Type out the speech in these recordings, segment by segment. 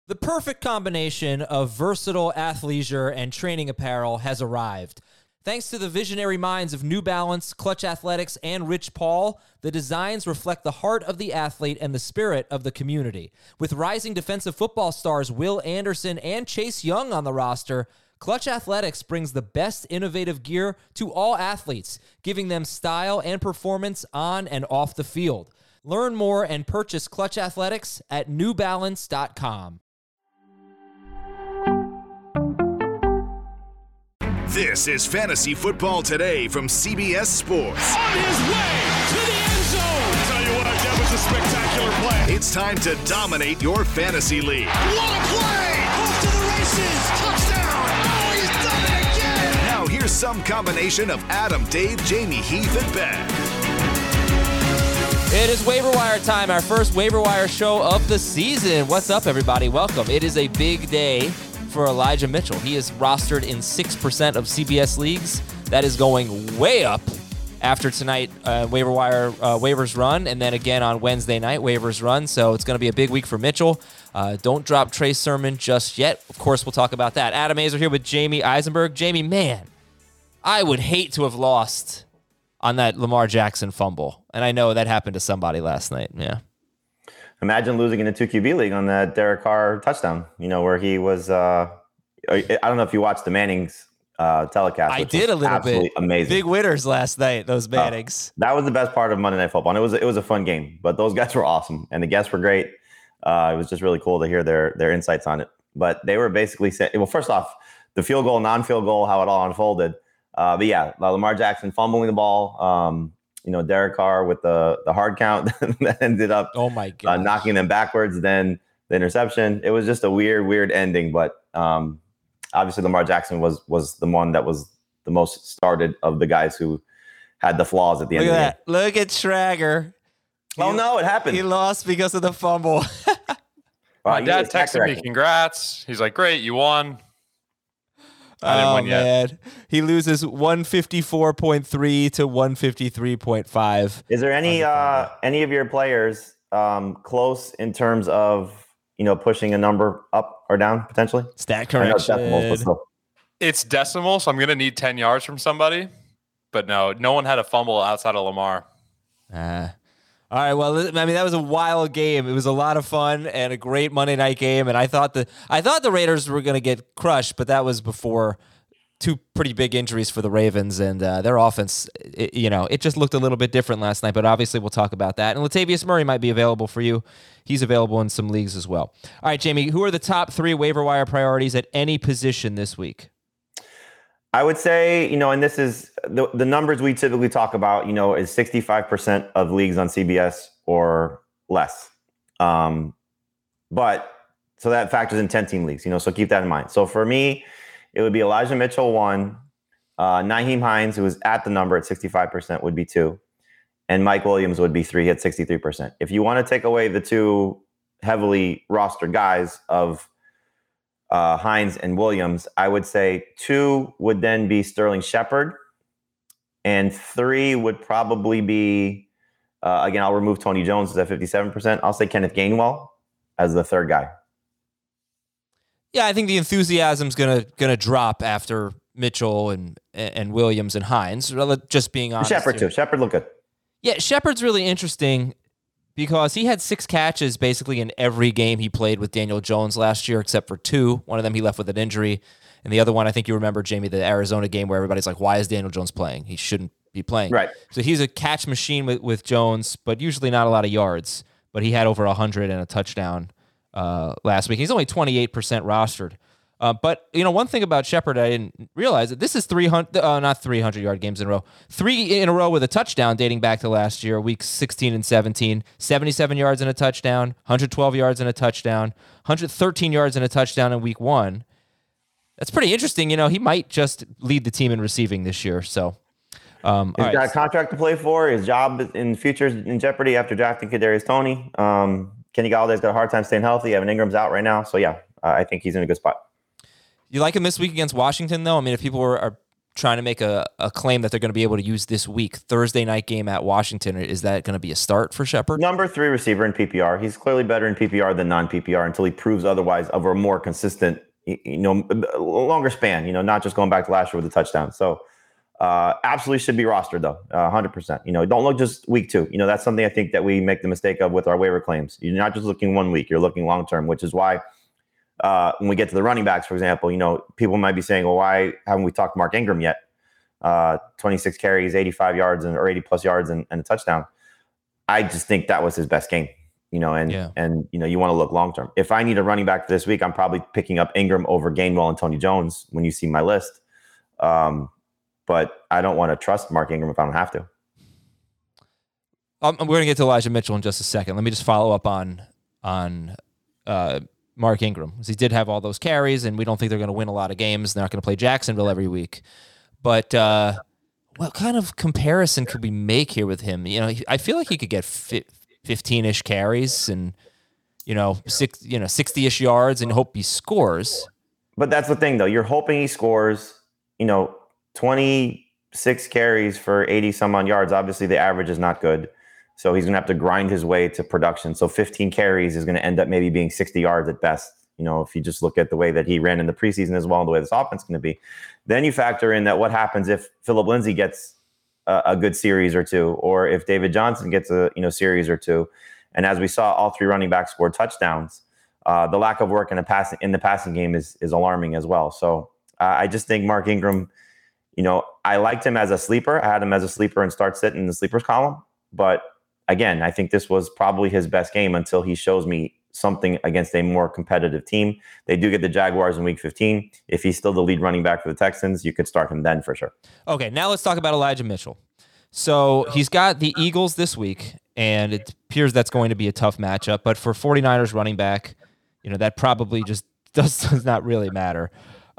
The perfect combination of versatile athleisure and training apparel has arrived. Thanks to the visionary minds of New Balance, Clutch Athletics, and Rich Paul, the designs reflect the heart of the athlete and the spirit of the community. With rising defensive football stars Will Anderson and Chase Young on the roster, Clutch Athletics brings the best innovative gear to all athletes, giving them style and performance on and off the field. Learn more and purchase Clutch Athletics at newbalance.com. This is Fantasy Football Today from CBS Sports. On his way to the end zone. I'll tell you what, that was a spectacular play. It's time to dominate your fantasy league. What a play! Off to the races. Touchdown. Oh, he's done it again. Now here's some combination of Adam, Dave, Jamie, Heath, and Ben. It is waiver wire time, our first waiver wire show of the season. What's up, everybody? Welcome. It is a big day for Elijah Mitchell. He is rostered in 6% of CBS leagues. That is going way up after tonight waiver wire waivers run, and then again on Wednesday night waivers run. So it's going to be a big week for Mitchell. Don't drop Trey Sermon just yet. Of course, we'll talk about that. Adam Azer here with Jamie Eisenberg. Jamie, man, I would hate to have lost on that Lamar Jackson fumble, and I know that happened to somebody last night. Yeah. Imagine losing in a 2QB league on that Derek Carr touchdown, where he was, I don't know if you watched the Mannings telecast. I did a little bit. Amazing. Big winners last night, those Mannings. That was the best part of Monday Night Football. And it was a fun game, but those guys were awesome. And the guests were great. It was just really cool to hear their insights on it. But they were basically saying, well, first off, the field goal, non-field goal, how it all unfolded. But yeah, Lamar Jackson fumbling the ball. Derek Carr with the hard count that ended up knocking them backwards, then the interception. It was just a weird ending, but obviously Lamar Jackson was the one that was the most started of the guys who had the flaws at the end of the game. Look at Schrager. Oh, no, it happened. He lost because of the fumble. My dad texted me, congrats. He's like, great, you won. I didn't win yet. Man. He loses 154.3 to 153.5. Is there any of your players close in terms of pushing a number up or down potentially? Stat correction. It's decimal, so I'm going to need 10 yards from somebody. But no one had a fumble outside of Lamar. All right, well, I mean, that was a wild game. It was a lot of fun and a great Monday night game. And I thought the Raiders were going to get crushed, but that was before two pretty big injuries for the Ravens, and their offense, it just looked a little bit different last night. But obviously, we'll talk about that. And Latavius Murray might be available for you. He's available in some leagues as well. All right, Jamie, who are the top 3 waiver wire priorities at any position this week? I would say, and this is the numbers we typically talk about, is 65% of leagues on CBS or less. But so that factors in 10-team leagues, so keep that in mind. So for me, it would be Elijah Mitchell 1, Nyheim Hines, who was at the number at 65%, would be 2, and Mike Williams would be 3 at 63%. If you want to take away the 2 heavily rostered guys of Hines and Williams, I would say 2 would then be Sterling Shepard, and 3 would probably be, again, I'll remove Tony Jones at 57%. I'll say Kenneth Gainwell as the 3rd guy. Yeah, I think the enthusiasm's gonna drop after Mitchell and Williams and Hines. Just being honest, Shepard too. Shepard looked good. Yeah, Shepard's really interesting because he had 6 catches basically in every game he played with Daniel Jones last year, except for 2. One of them he left with an injury, and the other one, I think you remember, Jamie, the Arizona game where everybody's like, "Why is Daniel Jones playing? He shouldn't be playing." Right. So he's a catch machine with Jones, but usually not a lot of yards. But he had over 100 and a touchdown last week. He's only 28% rostered. But one thing about Shepard I didn't realize that this is 300-yard games in a row. 3 in a row with a touchdown dating back to last year, weeks 16 and 17. 77 yards and a touchdown, 112 yards and a touchdown, 113 yards and a touchdown in week 1. That's pretty interesting. He might just lead the team in receiving this year. So he's got a contract to play for. His job in the future is in jeopardy after drafting Kadarius Toney. Kenny Galladay's got a hard time staying healthy. Evan Ingram's out right now. So, yeah, I think he's in a good spot. You like him this week against Washington, though? I mean, if people are trying to make a claim that they're going to be able to use this week. Thursday night game at Washington. Is that going to be a start for Shepard? Number 3 receiver in PPR. He's clearly better in PPR than non-PPR until he proves otherwise of a more consistent, longer span, not just going back to last year with a touchdown. So absolutely should be rostered though, 100%. Don't look just week 2. That's something I think that we make the mistake of with our waiver claims. You're not just looking 1 week, you're looking long-term, which is why when we get to the running backs, for example, people might be saying, well, why haven't we talked Mark Ingram yet? 26 carries, 85 yards or 80 plus yards and a touchdown. I just think that was his best game, you want to look long-term. If I need a running back for this week, I'm probably picking up Ingram over Gainwell and Tony Jones when you see my list. But I don't want to trust Mark Ingram if I don't have to. We're going to get to Elijah Mitchell in just a second. Let me just follow up on Mark Ingram, because he did have all those carries, and we don't think they're going to win a lot of games. They're not going to play Jacksonville every week. But what kind of comparison could we make here with him? I feel like he could get 15-ish carries and 60-ish yards and hope he scores. But that's the thing, though. You're hoping he scores. 26 carries for 80 some odd yards. Obviously, the average is not good. So he's going to have to grind his way to production. So 15 carries is going to end up maybe being 60 yards at best. If you just look at the way that he ran in the preseason as well and the way this offense is going to be. Then you factor in that what happens if Phillip Lindsay gets a good series or 2, or if David Johnson gets a series or 2. And as we saw, all 3 running backs scored touchdowns. The lack of work in the passing game is alarming as well. So I just think Mark Ingram, I liked him as a sleeper. I had him as a sleeper and start sitting in the sleepers column. But again, I think this was probably his best game until he shows me something against a more competitive team. They do get the Jaguars in week 15. If he's still the lead running back for the Texans, you could start him then for sure. Okay, now let's talk about Elijah Mitchell. So he's got the Eagles this week, and it appears that's going to be a tough matchup. But for 49ers running back, that probably just does not really matter.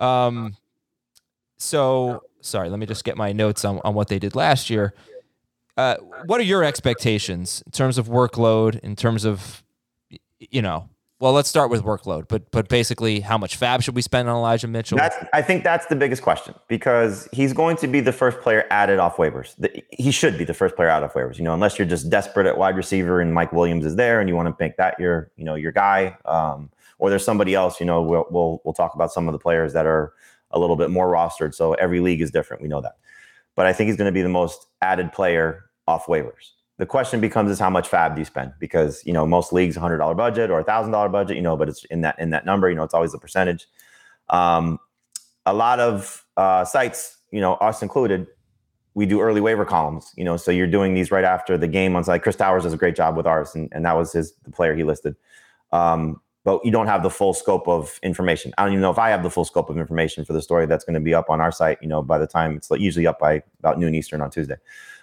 So, sorry, let me just get my notes on what they did last year. What are your expectations in terms of workload, in terms of, well, let's start with workload, but basically how much fab should we spend on Elijah Mitchell? I think that's the biggest question, because he's going to be the first player added off waivers. He should be the first player out of waivers, unless you're just desperate at wide receiver and Mike Williams is there and you want to make that your guy, or there's somebody else. We'll talk about some of the players that are a little bit more rostered. So every league is different. We know that, but I think he's going to be the most added player off waivers. The question becomes is how much fab do you spend? Because, most leagues $100 budget or $1,000 budget, but it's in that number, it's always the percentage. A lot of sites, us included, we do early waiver columns, so you're doing these right after the game on site. Chris Towers does a great job with ours, and that was the player he listed. But you don't have the full scope of information. I don't even know if I have the full scope of information for the story that's going to be up on our site, by the time it's usually up by about noon Eastern on Tuesday.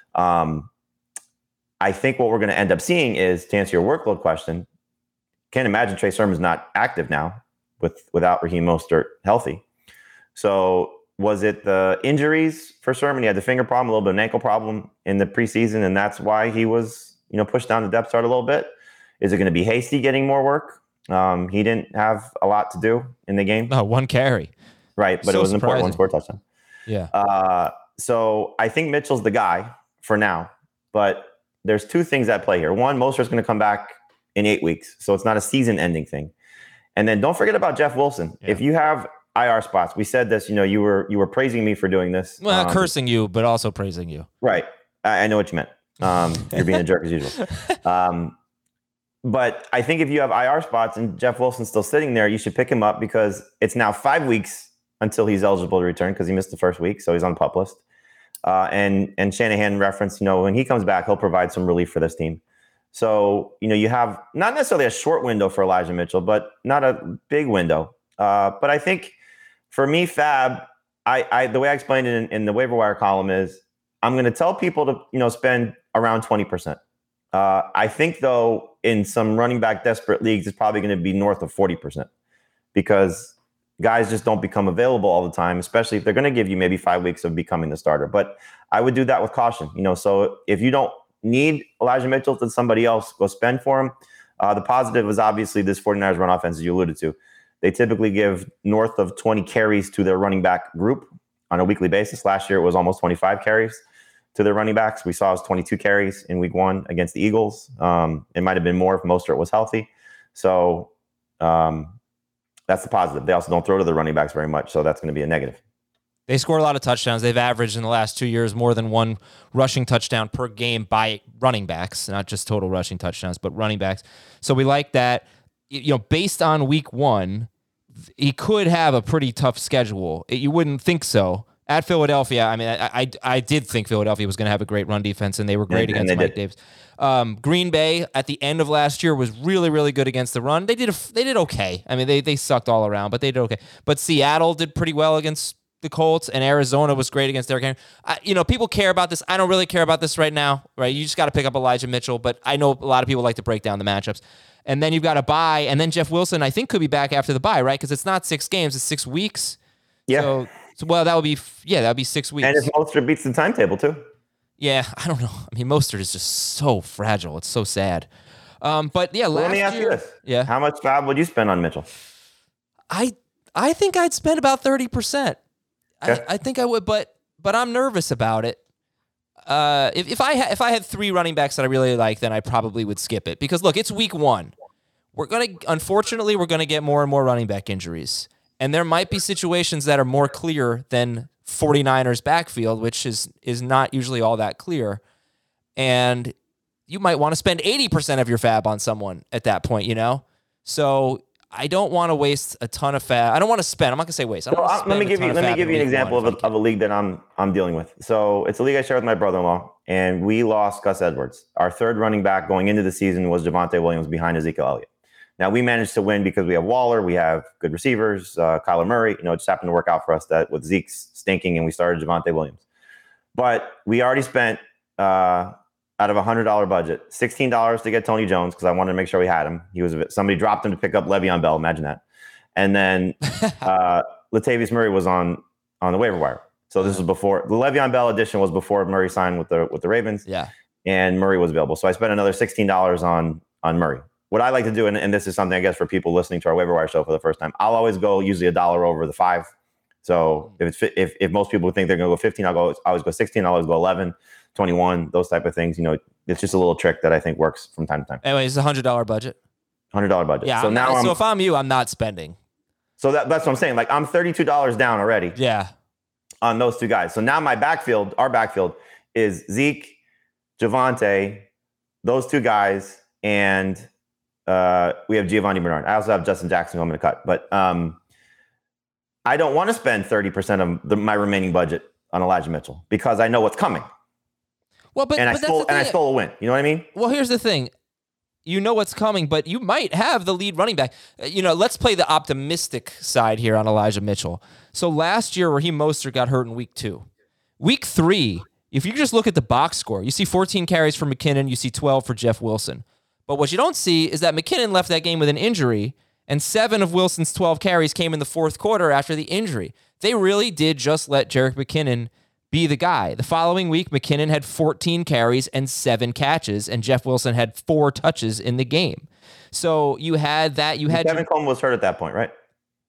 I think what we're going to end up seeing is, to answer your workload question, can't imagine Trey Sermon's not active now without Raheem Mostert healthy. So was it the injuries for Sermon? He had the finger problem, a little bit of an ankle problem in the preseason, and that's why he was, pushed down the depth chart a little bit. Is it going to be Hasty getting more work? He didn't have a lot to do in the game. No, 1 carry. Right, but it was an important one, score touchdown. Yeah. So I think Mitchell's the guy for now, but there's 2 things at play here. One, Mostert's going to come back in 8 weeks, so it's not a season-ending thing. And then don't forget about Jeff Wilson. Yeah. If you have IR spots, we said this. You were praising me for doing this. Well, not cursing you, but also praising you. Right. I know what you meant. You're being a jerk as usual. But I think if you have IR spots and Jeff Wilson's still sitting there, you should pick him up, because it's now 5 weeks until he's eligible to return, because he missed the first week, so he's on the PUP list. And Shanahan referenced, when he comes back, he'll provide some relief for this team. So, you have not necessarily a short window for Elijah Mitchell, but not a big window. But I think for me, fab, the way I explained it in the waiver wire column is I'm going to tell people to, spend around 20%. I think, though, in some running back desperate leagues, it's probably going to be north of 40%, because guys just don't become available all the time, especially if they're going to give you maybe 5 weeks of becoming the starter. But I would do that with caution. So if you don't need Elijah Mitchell, to somebody else, go spend for him. The positive is obviously this 49ers run offense, as you alluded to. They typically give north of 20 carries to their running back group. on a weekly basis. Last year, it was almost 25 carries to their running backs. We saw it was 22 carries in week 1 against the Eagles. It might have been more if Mostert was healthy. So that's the positive. They also don't throw to the running backs very much, so that's going to be a negative. They score a lot of touchdowns. They've averaged in the last 2 years more than one rushing touchdown per game by running backs, not just total rushing touchdowns, but running backs. So we like that. Based on week 1, he could have a pretty tough schedule. You wouldn't think so. At Philadelphia, I mean, I did think Philadelphia was going to have a great run defense, and they were great against Mike Davis. Green Bay at the end of last year was really, really good against the run. They did okay. I mean, they sucked all around, but they did okay. But Seattle did pretty well against the Colts, and Arizona was great against Derrick Henry. People care about this. I don't really care about this right now, right? You just got to pick up Elijah Mitchell, but I know a lot of people like to break down the matchups. And then you've got a bye, and then Jeff Wilson, I think, could be back after the bye, right? Because it's not 6 games, it's 6 weeks. Yeah. So that would be 6 weeks. And if Mostert beats the timetable, too. Yeah, I don't know. I mean, Mostert is just so fragile. It's so sad. But yeah, let me ask you this. Yeah. How much fab would you spend on Mitchell? I think I'd spend about 30%. Okay. I think I would, but I'm nervous about it. If I had 3 running backs that I really like, then I probably would skip it because look, it's week 1. Unfortunately, we're gonna get more and more running back injuries, and there might be situations that are more clear than 49ers backfield, which is not usually all that clear, and you might want to spend 80% of your fab on someone at that point, So I don't want to waste a ton of fab. I don't want to spend. I'm not gonna say waste. Let me give you an example of a league that I'm dealing with. So it's a league I share with my brother-in-law, and we lost Gus Edwards. Our third running back going into the season was Javonte Williams behind Ezekiel Elliott. Now we managed to win because we have Waller, we have good receivers, Kyler Murray. It just happened to work out for us that with Zeke's stinking, and we started Javonte Williams. But we already spent out of a $100 budget, $16 to get Tony Jones because I wanted to make sure we had him. Somebody dropped him to pick up Le'Veon Bell. Imagine that. And then Latavius Murray was on the waiver wire. So this was before the Le'Veon Bell edition was before Murray signed with the Ravens. Yeah, and Murray was available. So I spent another $16 on Murray. What I like to do, and this is something I guess for people listening to our waiver wire show for the first time, I'll always go usually $1 over the 5. So if most people think they're going to go 15, I always go 16. I'll always go 11. 21, those type of things. It's just a little trick that I think works from time to time. Anyway, it's a $100 budget. $100 budget. Yeah. So if I'm you, I'm not spending. So that's what I'm saying. Like I'm $32 down already. Yeah. On those 2 guys. So now our backfield is Zeke, Javonte, those 2 guys, and we have Giovanni Bernard. I also have Justin Jackson who I'm going to cut. But I don't want to spend 30% of my remaining budget on Elijah Mitchell because I know what's coming. Well, I stole a win. You know what I mean? Well, here's the thing. You know what's coming, but you might have the lead running back. Let's play the optimistic side here on Elijah Mitchell. So last year, Raheem Mostert got hurt in week 2. Week 3, if you just look at the box score, you see 14 carries for McKinnon, you see 12 for Jeff Wilson. But what you don't see is that McKinnon left that game with an injury, and 7 of Wilson's 12 carries came in the 4th quarter after the injury. They really did just let Jerick McKinnon be the guy. The following week, McKinnon had 14 carries and 7 catches, and Jeff Wilson had 4 touches in the game. So you had that. Kevin Coleman was hurt at that point, right?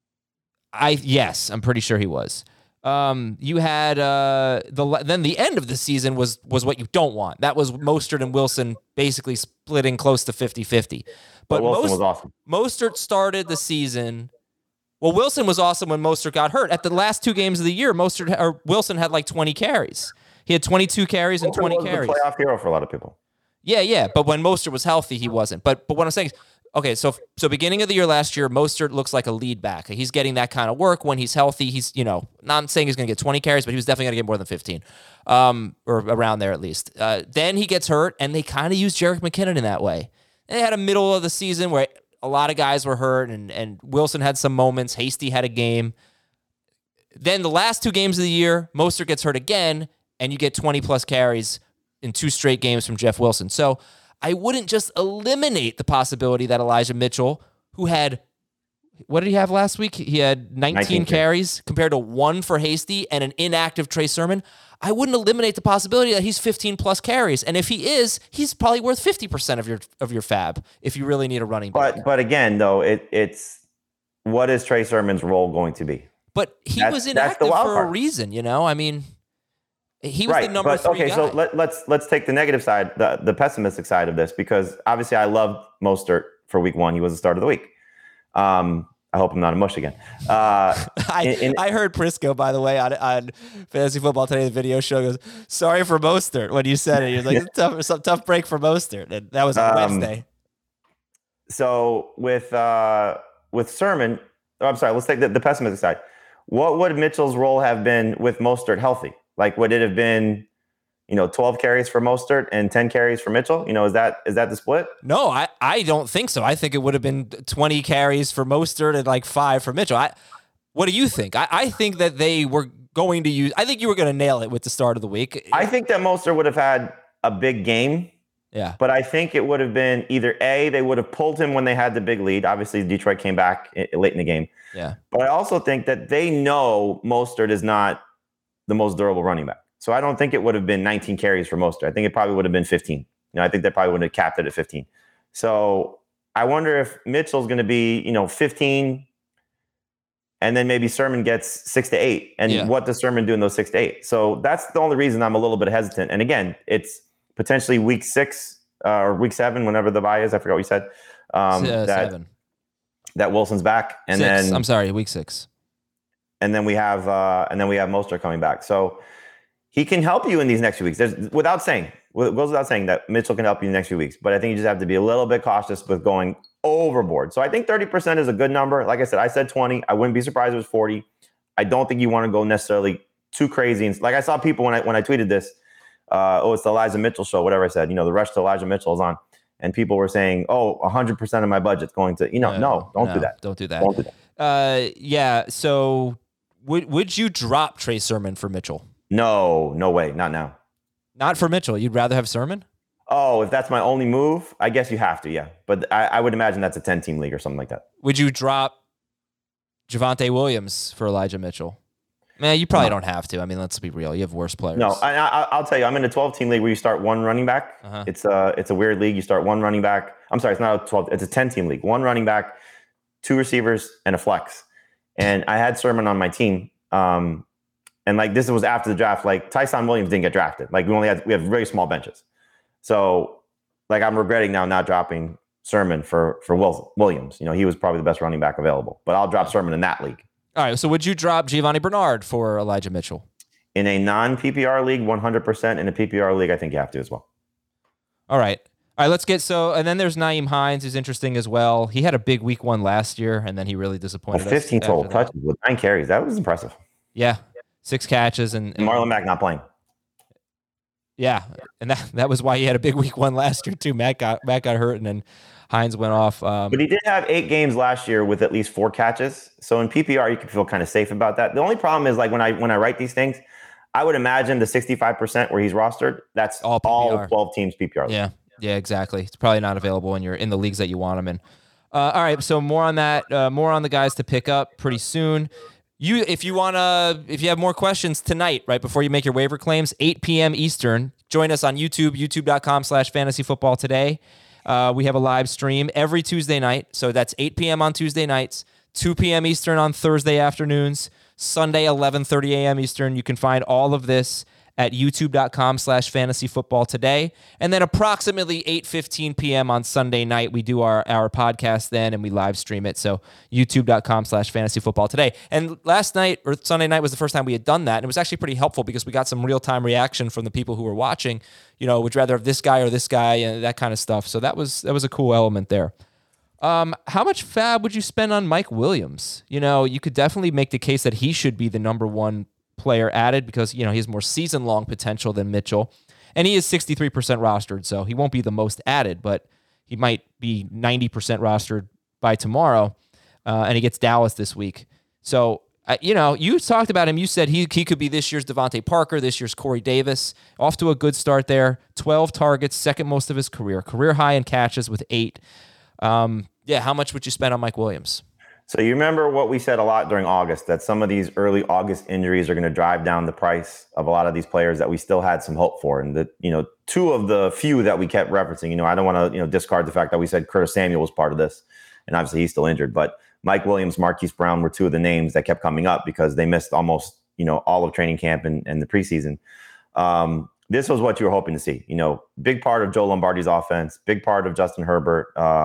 Yes, I'm pretty sure he was. You had then the end of the season was what you don't want. That was Mostert and Wilson basically splitting close to 50-50. But Wilson was awesome. Mostert started the season. Well, Wilson was awesome when Mostert got hurt. At the last 2 games of the year, Wilson had like 20 carries. He had 22 carries and 20 carries. He was the playoff hero for a lot of people. Yeah. But when Mostert was healthy, he wasn't. But what I'm saying is, okay, so beginning of the year last year, Mostert looks like a lead back. He's getting that kind of work when he's healthy. He's, not saying he's going to get 20 carries, but he was definitely going to get more than 15, or around there at least. Then he gets hurt, and they kind of used Jerick McKinnon in that way. And they had a middle of the season where a lot of guys were hurt, and Wilson had some moments. Hasty had a game. Then the last 2 games of the year, Mostert gets hurt again, and you get 20-plus carries in 2 straight games from Jeff Wilson. So I wouldn't just eliminate the possibility that Elijah Mitchell, who had, what did he have last week? He had 19 carries compared to 1 for Hasty and an inactive Trey Sermon. I wouldn't eliminate the possibility that he's 15-plus carries. And if he is, he's probably worth 50% of your fab if you really need a running back. But again, though, it's what is Trey Sermon's role going to be? But he was that's the inactive wild for a card. reason, I mean, he was Right. the number But, 3 okay, guy. so let's take the negative side, the pessimistic side of this, because obviously I loved Mostert for week 1. He was the start of the week. I hope I'm not a mush again. I heard Prisco, by the way, on Fantasy Football Today, the video show, goes, sorry for Mostert when you said it. He was like, it's a tough break for Mostert. And that was on Wednesday. So with Sermon, I'm sorry, let's take the pessimistic side. What would Mitchell's role have been with Mostert healthy? Like, would it have been, 12 carries for Mostert and 10 carries for Mitchell? Is that the split? No, I don't think so. I think it would have been 20 carries for Mostert and like 5 for Mitchell. What do you think? I think that they were going to use. I think you were going to nail it with the start of the week. I think that Mostert would have had a big game. Yeah. But I think it would have been either A, they would have pulled him when they had the big lead. Obviously, Detroit came back late in the game. Yeah. But I also think that they know Mostert is not the most durable running back. So I don't think it would have been 19 carries for Mostert. I think it probably would have been 15. I think they probably would have capped it at 15. So I wonder if Mitchell's going to be, 15, and then maybe Sermon gets 6 to 8. And what does Sermon do in those 6 to 8? So that's the only reason I'm a little bit hesitant. And again, it's potentially week 6 or week 7, whenever the bye is. I forgot what you said. 7. That Wilson's back, and 6. then I'm sorry, week 6. And then we have Mostert coming back. So he can help you in these next few weeks. It goes without saying that Mitchell can help you in the next few weeks. But I think you just have to be a little bit cautious with going overboard. So I think 30% is a good number. Like I said 20. I wouldn't be surprised if it was 40. I don't think you want to go necessarily too crazy. And like I saw people when I tweeted this, it's the Elijah Mitchell show, whatever I said. The rush to Elijah Mitchell is on. And people were saying, 100% of my budget's going to, no, don't do that. Don't do that. Don't do that. Yeah. So would you drop Trey Sermon for Mitchell? No way. Not now. Not for Mitchell. You'd rather have Sermon? Oh, if that's my only move, I guess you have to, yeah. But I would imagine that's a 10-team league or something like that. Would you drop Javonte Williams for Elijah Mitchell? Man, you probably don't have to. I mean, let's be real. You have worse players. No, I'll tell you, I'm in a 12-team league where you start one running back. Uh-huh. It's a weird league. You start one running back. I'm sorry, it's not a 12. It's a 10-team league. One running back, 2 receivers, and a flex. And I had Sermon on my team. And like this was after the draft. Like Tyson Williams didn't get drafted. Like we have very small benches. So like I'm regretting now not dropping Sermon for Williams. He was probably the best running back available. But I'll drop Sermon in that league. All right. So would you drop Giovanni Bernard for Elijah Mitchell? In a non-PPR league, 100%. In a PPR league, I think you have to as well. All right. Let's get and then there's Nyheim Hines, who's interesting as well. He had a big week 1 last year, and then he really disappointed us. 15 total touches with 9 carries. That was impressive. Yeah. 6 catches and Marlon Mack not playing. Yeah. And that was why he had a big week 1 last year too. Matt got hurt, and then Hines went off. But he did have 8 games last year with at least 4 catches. So in PPR, you can feel kind of safe about that. The only problem is like when I write these things, I would imagine the 65% where he's rostered, that's all 12 teams PPR. Yeah. Yeah, exactly. It's probably not available when you're in the leagues that you want him in. All right. So more on that, more on the guys to pick up pretty soon. If you have more questions tonight, right before you make your waiver claims, 8 p.m. Eastern, join us on YouTube, youtube.com/fantasyfootballtoday. We have a live stream every Tuesday night. So that's 8 p.m. on Tuesday nights, 2 p.m. Eastern on Thursday afternoons, Sunday, 11:30 a.m. Eastern. You can find all of this at youtube.com/fantasyfootballtoday. And then approximately 8:15 p.m. on Sunday night, we do our podcast then, and we live stream it. So youtube.com/fantasyfootballtoday. And last night, or Sunday night, was the first time we had done that. And it was actually pretty helpful because we got some real-time reaction from the people who were watching. Would you rather have this guy or this guy, and that kind of stuff. So that was a cool element there. How much fab would you spend on Mike Williams? You could definitely make the case that he should be the number 1 player added because, he has more season-long potential than Mitchell. And he is 63% rostered, so he won't be the most added, but he might be 90% rostered by tomorrow, and he gets Dallas this week. So, you talked about him. You said he could be this year's Devontae Parker, this year's Corey Davis. Off to a good start there. 12 targets, second most of his career. Career high in catches with 8. How much would you spend on Mike Williams? So you remember what we said a lot during August, that some of these early August injuries are going to drive down the price of a lot of these players that we still had some hope for. And that, 2 of the few that we kept referencing, I don't want to, discard the fact that we said Curtis Samuel was part of this, and obviously he's still injured. But Mike Williams, Marquise Brown were two of the names that kept coming up because they missed almost, all of training camp and the preseason. This was what you were hoping to see. Big part of Joe Lombardi's offense, big part of Justin Herbert.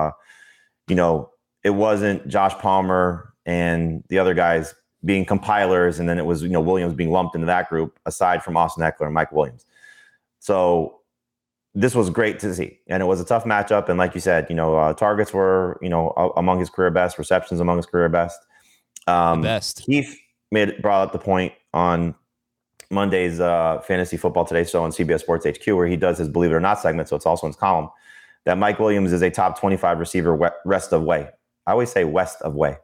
It wasn't Josh Palmer and the other guys being compilers, and then it was, Williams being lumped into that group, aside from Austin Ekeler and Mike Williams. So this was great to see. And it was a tough matchup. And like you said, targets were, among his career best, receptions among his career best. Best. Heath brought up the point on Monday's Fantasy Football Today show on CBS Sports HQ, where he does his Believe It or Not segment. So it's also in his column, that Mike Williams is a top 25 receiver rest of way. I always say rest of way.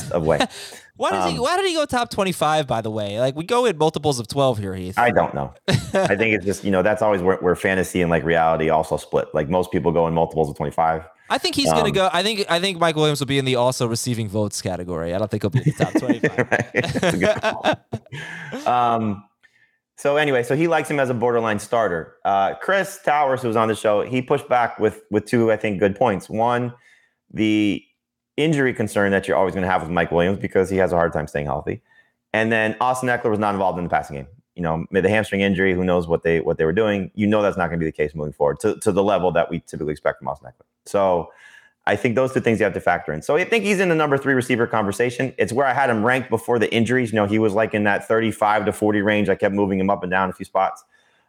Why did he go top 25, by the way? Like, we go in multiples of 12 here, Heath. I don't know. I think it's just, that's always where fantasy and like reality also split. Like, most people go in multiples of 25. I think he's going to go. I think Mike Williams will be in the also receiving votes category. I don't think he'll be in the top 25. That's a good call. So anyway, he likes him as a borderline starter. Chris Towers, who was on the show, he pushed back with two, I think, good points. One, the injury concern that you're always going to have with Mike Williams because he has a hard time staying healthy. And then Austin Ekeler was not involved in the passing game. The hamstring injury, who knows what they were doing. That's not going to be the case moving forward to the level that we typically expect from Austin Ekeler. So I think those two things you have to factor in. So I think he's in the number 3 receiver conversation. It's where I had him ranked before the injuries. He was like in that 35 to 40 range. I kept moving him up and down a few spots.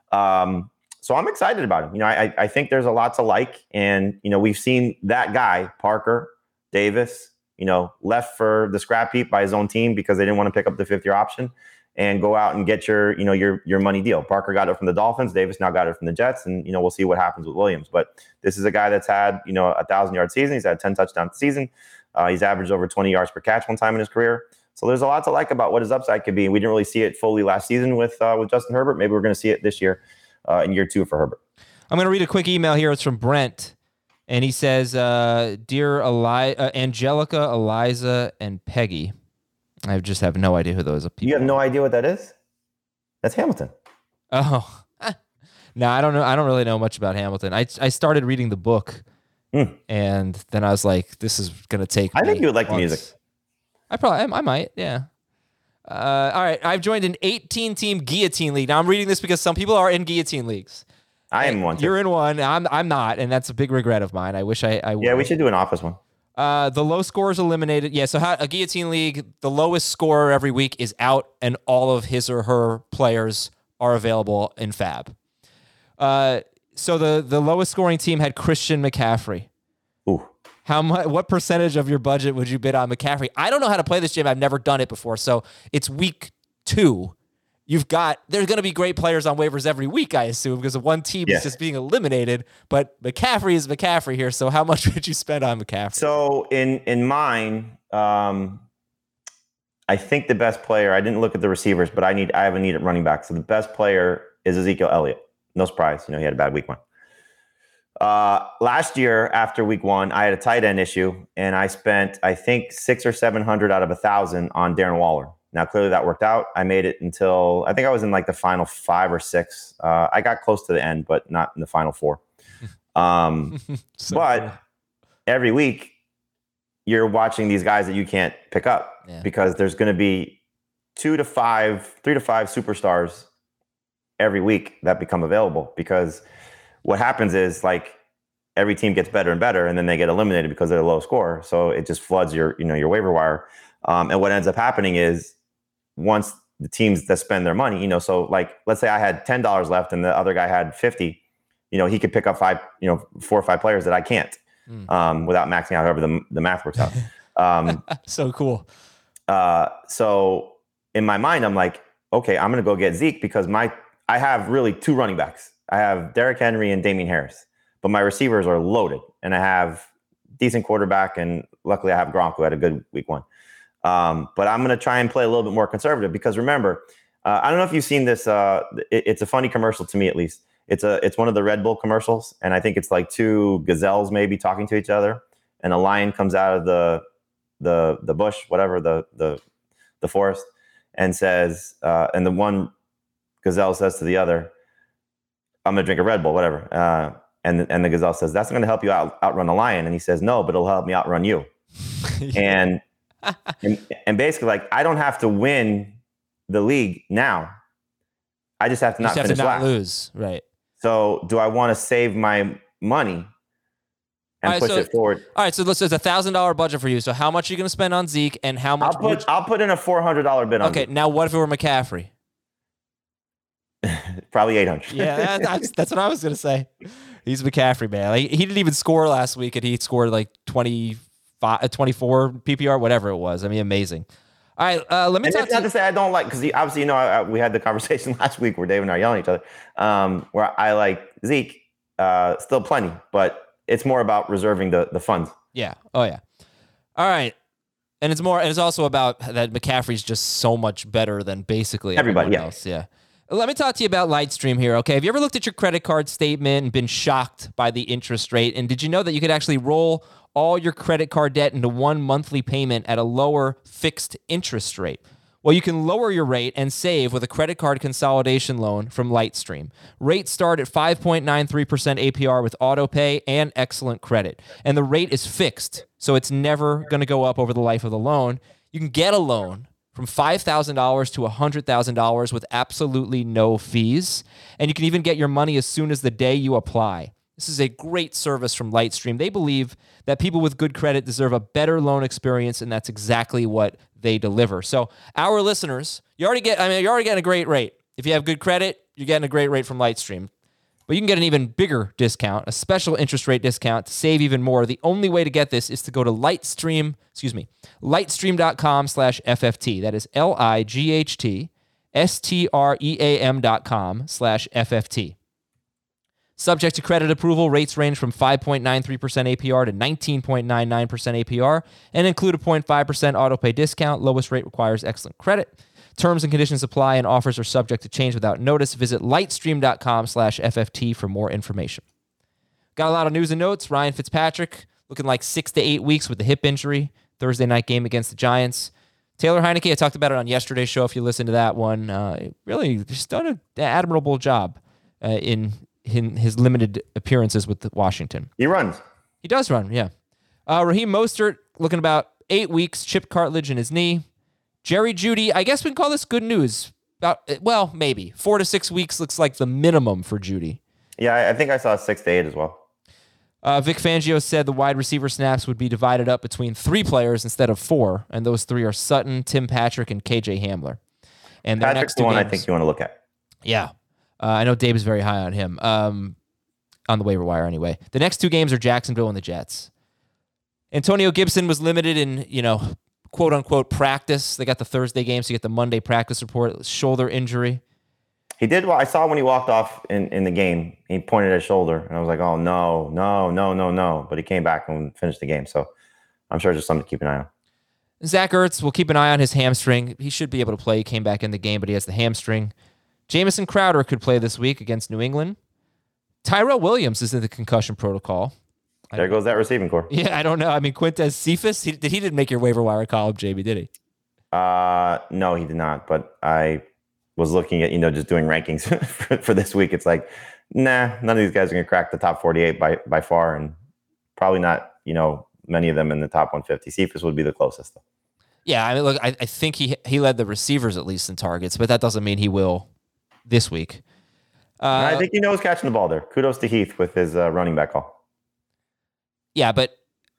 So I'm excited about him. I think there's a lot to like. And, we've seen that guy, Parker Davis, left for the scrap heap by his own team because they didn't want to pick up the 5th-year option and go out and get your money deal. Parker got it from the Dolphins. Davis now got it from the Jets. And, we'll see what happens with Williams. But this is a guy that's had, 1,000-yard season. He's had 10 touchdowns season. He's averaged over 20 yards per catch one time in his career. So there's a lot to like about what his upside could be. We didn't really see it fully last season with Justin Herbert. Maybe we're going to see it this year in year 2 for Herbert. I'm going to read a quick email here. It's from Brent. And he says, Dear Angelica, Eliza, and Peggy. I just have no idea who those people are. You have no idea what that is? That's Hamilton. Oh. No, I don't know. I don't really know much about Hamilton. I started reading the book, and then I was like, this is going to take I think you would like the music. I might, yeah. All right, I've joined an 18-team guillotine league. Now, I'm reading this because some people are in guillotine leagues. I am one. You're in one. I'm not, and that's a big regret of mine. I wish I would. Yeah, we should do an office one. The low scorers eliminated. Yeah, so a guillotine league, the lowest scorer every week is out, and all of his or her players are available in Fab. So the lowest scoring team had Christian McCaffrey. Ooh. What percentage of your budget would you bid on McCaffrey? I don't know how to play this game. I've never done it before. So it's week 2. There's going to be great players on waivers every week, I assume, because of one team is just being eliminated. But McCaffrey is McCaffrey here. So how much would you spend on McCaffrey? So in mine, I think the best player, I didn't look at the receivers, but I have a need at running back. So the best player is Ezekiel Elliott. No surprise. He had a bad week 1. Last year, after week 1, I had a tight end issue, and I spent, I think, $600 or $700 out of 1,000 on Darren Waller. Now, clearly that worked out. I made it until, I think I was in like the final 5 or 6. I got close to the end, but not in the final 4. But every week, you're watching these guys that you can't pick up because there's going to be 3 to 5 superstars every week that become available, because what happens is like every team gets better and better, and then they get eliminated because they're a low score. So it just floods your waiver wire. And what ends up happening is once the teams that spend their money, so like, let's say I had $10 left and the other guy had 50, he could pick up 4 or 5 players that I can't, without maxing out, however the math works out. So cool. So in my mind, I'm like, okay, I'm going to go get Zeke because I have really 2 running backs. I have Derrick Henry and Damian Harris, but my receivers are loaded, and I have decent quarterback, and luckily I have Gronk, who had a good week 1. But I'm going to try and play a little bit more conservative because remember, I don't know if you've seen this. It's a funny commercial to me, at least. It's one of the Red Bull commercials, and I think it's like 2 gazelles maybe talking to each other, and a lion comes out of the bush, whatever the forest, and says, and the one gazelle says to the other, "I'm going to drink a Red Bull, whatever." And the gazelle says, "That's not going to help you outrun a lion." And he says, "No, but it'll help me outrun you." And and basically, like, I don't have to win the league now. I just have to not finish last. Lose, right? So, do I want to save my money and push it forward? All right, so there's $1,000 budget for you. So, how much are you going to spend on Zeke, and how much? I'll put in a $400 bid on. Okay, now what if it were McCaffrey? Probably 800. Yeah, that's what I was going to say. He's McCaffrey, man. Like, he didn't even score last week, and he scored like 24 PPR, whatever it was. I mean, amazing. All right, let me and talk that's not to say I don't like, because obviously, we had the conversation last week where Dave and I are yelling at each other, where I like Zeke, still plenty, but it's more about reserving the funds. Yeah. Oh, yeah. All right. And it's also about that McCaffrey's just so much better than basically everybody else. Yeah. Let me talk to you about Lightstream here, okay? Have you ever looked at your credit card statement and been shocked by the interest rate? And did you know that you could actually roll all your credit card debt into one monthly payment at a lower fixed interest rate? Well, you can lower your rate and save with a credit card consolidation loan from Lightstream. Rates start at 5.93% APR with autopay and excellent credit. And the rate is fixed, so it's never going to go up over the life of the loan. You can get a loan from $5,000 to $100,000 with absolutely no fees. And you can even get your money as soon as the day you apply. This is a great service from Lightstream. They believe that people with good credit deserve a better loan experience, and that's exactly what they deliver. So our listeners, you're already getting a great rate. If you have good credit, you're getting a great rate from Lightstream. But you can get an even bigger discount, a special interest rate discount to save even more. The only way to get this is to go to lightstream.com/FFT. That is LIGHTSTREAM.com/FFT. Subject to credit approval, rates range from 5.93% APR to 19.99% APR and include a 0.5% autopay discount. Lowest rate requires excellent credit. Terms and conditions apply, and offers are subject to change without notice. Visit lightstream.com/FFT for more information. Got a lot of news and notes. Ryan Fitzpatrick looking like 6 to 8 weeks with the hip injury. Thursday night game against the Giants. Taylor Heineke, I talked about it on yesterday's show if you listened to that one. Really just done an admirable job in his limited appearances with Washington. He runs. He does run, yeah. Raheem Mostert looking about 8 weeks, chipped cartilage in his knee. Jerry Jeudy, I guess we can call this good news. Maybe 4 to 6 weeks looks like the minimum for Jeudy. Yeah, I think I saw 6 to 8 as well. Vic Fangio said the wide receiver snaps would be divided up between 3 players instead of 4, and those 3 are Sutton, Tim Patrick, and KJ Hamler. And Patrick's the one I think you want to look at. Yeah. I know Dave is very high on him, on the waiver wire anyway. The next 2 games are Jacksonville and the Jets. Antonio Gibson was limited in, quote-unquote practice. They got the Thursday game, so you get the Monday practice report. Shoulder injury. He did well. I saw when he walked off in the game, he pointed at his shoulder, and I was like, oh, no. But he came back and finished the game, so I'm sure it's just something to keep an eye on. Zach Ertz, we'll keep an eye on his hamstring. He should be able to play. He came back in the game, but he has the hamstring. Jamison Crowder could play this week against New England. Tyrell Williams is in the concussion protocol. There goes that receiving core. Yeah, I don't know. I mean, Quintez Cephas, he didn't make your waiver wire column, JB, did he? No, he did not. But I was looking at, just doing rankings for this week. It's like, nah, none of these guys are going to crack the top 48 by far. And probably not, many of them in the top 150. Cephas would be the closest, though. Yeah, I mean, look, I think he led the receivers at least in targets, but that doesn't mean he will this week. I think he knows catching the ball there. Kudos to Heath with his running back call. Yeah, but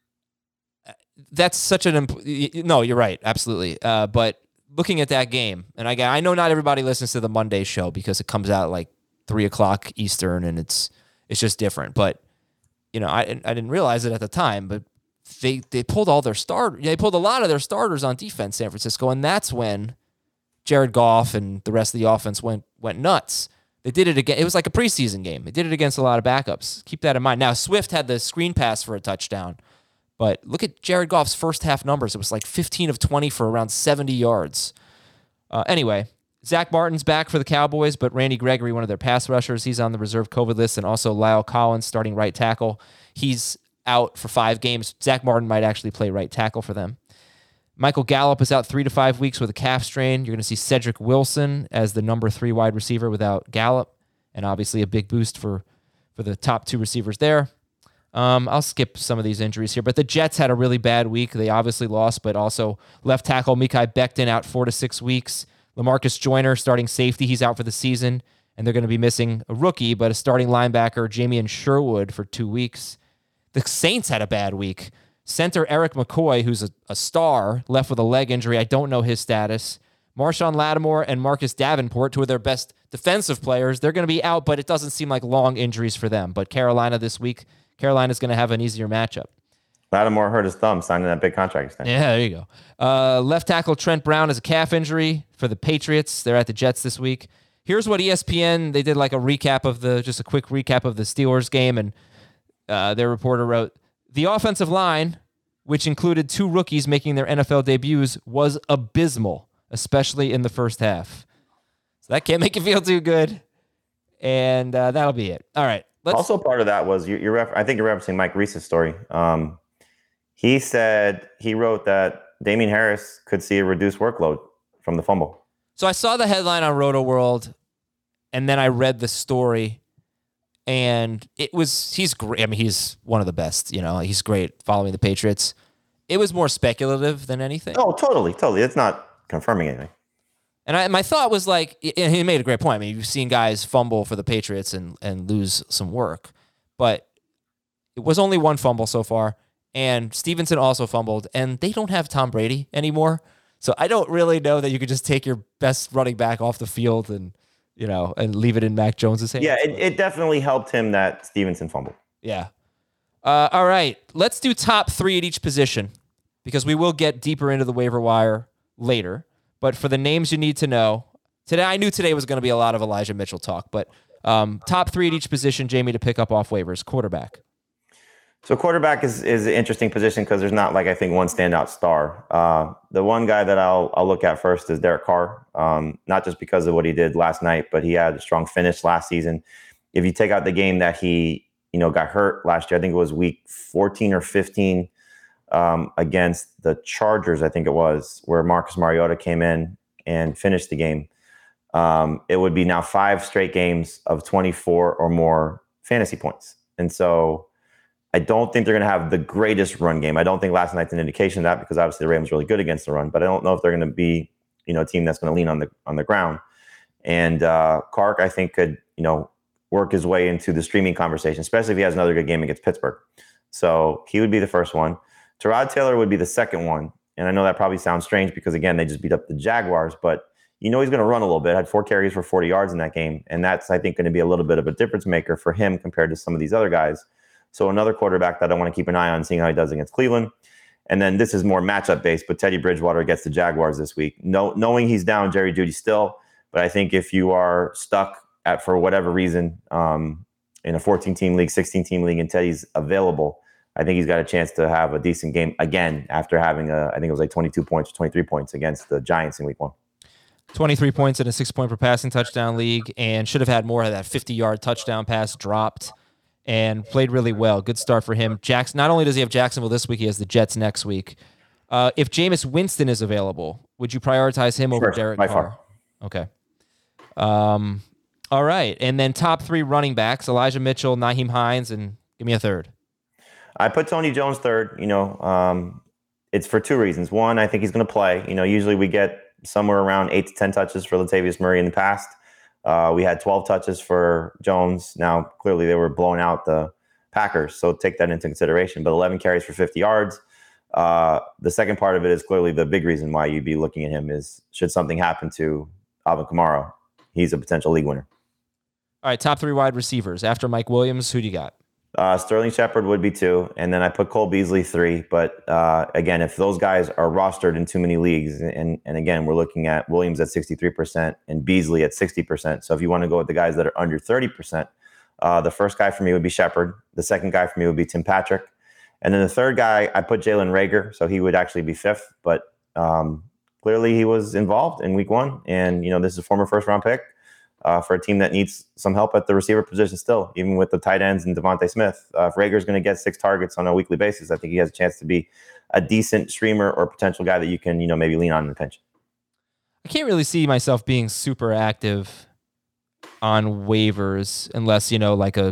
that's such an no, you're right, absolutely. But looking at that game, and I know not everybody listens to the Monday show because it comes out like 3:00 Eastern, and it's just different. But I didn't realize it at the time, but they pulled all their they pulled a lot of their starters on defense, San Francisco, and that's when Jared Goff and the rest of the offense went nuts. They did it again. It was like a preseason game. They did it against a lot of backups. Keep that in mind. Now, Swift had the screen pass for a touchdown, but look at Jared Goff's first half numbers. It was like 15 of 20 for around 70 yards. Anyway, Zach Martin's back for the Cowboys, but Randy Gregory, one of their pass rushers, he's on the reserve COVID list, and also Lyle Collins, starting right tackle. He's out for 5 games. Zach Martin might actually play right tackle for them. Michael Gallup is out 3 to 5 weeks with a calf strain. You're going to see Cedric Wilson as the number 3 wide receiver without Gallup, and obviously a big boost for the top 2 receivers there. I'll skip some of these injuries here, but the Jets had a really bad week. They obviously lost, but also left tackle Mekhi Becton out 4 to 6 weeks. LaMarcus Joyner, starting safety, he's out for the season, and they're going to be missing a rookie, but a starting linebacker, Jamian Sherwood, for 2 weeks. The Saints had a bad week. Center Eric McCoy, who's a star, left with a leg injury. I don't know his status. Marshawn Lattimore and Marcus Davenport, two of their best defensive players, they're going to be out, but it doesn't seem like long injuries for them. But Carolina this week, Carolina's going to have an easier matchup. Lattimore hurt his thumb signing that big contract extension. Yeah, there you go. Left tackle Trent Brown has a calf injury for the Patriots. They're at the Jets this week. Here's what ESPN, they did like a quick recap of the Steelers game, and their reporter wrote, the offensive line, which included 2 rookies making their NFL debuts, was abysmal, especially in the first half. So that can't make you feel too good. And that'll be it. All right. Also, part of that was I think you're referencing Mike Reese's story. He said he wrote that Damien Harris could see a reduced workload from the fumble. So I saw the headline on Roto World, and then I read the story, and he's great. I mean, he's one of the best. He's great following the Patriots. It was more speculative than anything. Oh, totally. It's not confirming anything. And my thought was like, and he made a great point. I mean, you've seen guys fumble for the Patriots and lose some work, but it was only 1 fumble so far, and Stevenson also fumbled, and they don't have Tom Brady anymore. So I don't really know that you could just take your best running back off the field and leave it in Mac Jones's hands. Yeah, it definitely helped him that Stevenson fumbled. Yeah. All right, let's do top 3 at each position because we will get deeper into the waiver wire later. But for the names you need to know, I knew today was going to be a lot of Elijah Mitchell talk, but top 3 at each position, Jamie, to pick up off waivers. Quarterback. So quarterback is an interesting position because there's not I think one standout star. The one guy that I'll look at first is Derek Carr, not just because of what he did last night, but he had a strong finish last season. If you take out the game that he got hurt last year, I think it was week 14 or 15 against the Chargers, I think it was, where Marcus Mariota came in and finished the game. It would be now 5 straight games of 24 or more fantasy points. And so I don't think they're going to have the greatest run game. I don't think last night's an indication of that because obviously the Ravens are really good against the run, but I don't know if they're going to be, a team that's going to lean on the ground. And Clark, I think, could, work his way into the streaming conversation, especially if he has another good game against Pittsburgh. So he would be the first one. Tyrod Taylor would be the second one. And I know that probably sounds strange because, again, they just beat up the Jaguars, but he's going to run a little bit. Had 4 carries for 40 yards in that game. And that's, I think, going to be a little bit of a difference maker for him compared to some of these other guys. So another quarterback that I want to keep an eye on, seeing how he does against Cleveland. And then this is more matchup based, but Teddy Bridgewater gets the Jaguars this week. Knowing he's down Jerry Jeudy still, but I think if you are stuck for whatever reason in a 14-team league, 16-team league, and Teddy's available, I think he's got a chance to have a decent game again after having I think it was like 22 points or 23 points against the Giants in week 1. 23 points in a 6-point per passing touchdown league, and should have had more of that 50-yard touchdown pass dropped. And played really well. Good start for him. Not only does he have Jacksonville this week, he has the Jets next week. If Jameis Winston is available, would you prioritize him over Derek Carr? Far. Okay. All right. And then top 3 running backs, Elijah Mitchell, Nyheim Hines, and give me a third. I put Tony Jones third. It's for 2 reasons. One, I think he's going to play. Usually we get somewhere around 8 to 10 touches for Latavius Murray in the past. We had 12 touches for Jones. Now, clearly, they were blowing out the Packers, so take that into consideration. But 11 carries for 50 yards. The second part of it is clearly the big reason why you'd be looking at him is should something happen to Alvin Kamara, he's a potential league winner. All right, top 3 wide receivers. After Mike Williams, who do you got? Sterling Shepard would be 2, and then I put Cole Beasley 3. But again, if those guys are rostered in too many leagues, and again, we're looking at Williams at 63% and Beasley at 60%. So if you want to go with the guys that are under 30%, the first guy for me would be Shepard. The second guy for me would be Tim Patrick. And then the third guy, I put Jalen Reagor, so he would actually be 5th. But clearly he was involved in week 1, and this is a former first-round pick. For a team that needs some help at the receiver position still, even with the tight ends and Devontae Smith. If Reagor's going to get 6 targets on a weekly basis, I think he has a chance to be a decent streamer or potential guy that you can, maybe lean on in the pinch. I can't really see myself being super active on waivers unless, like a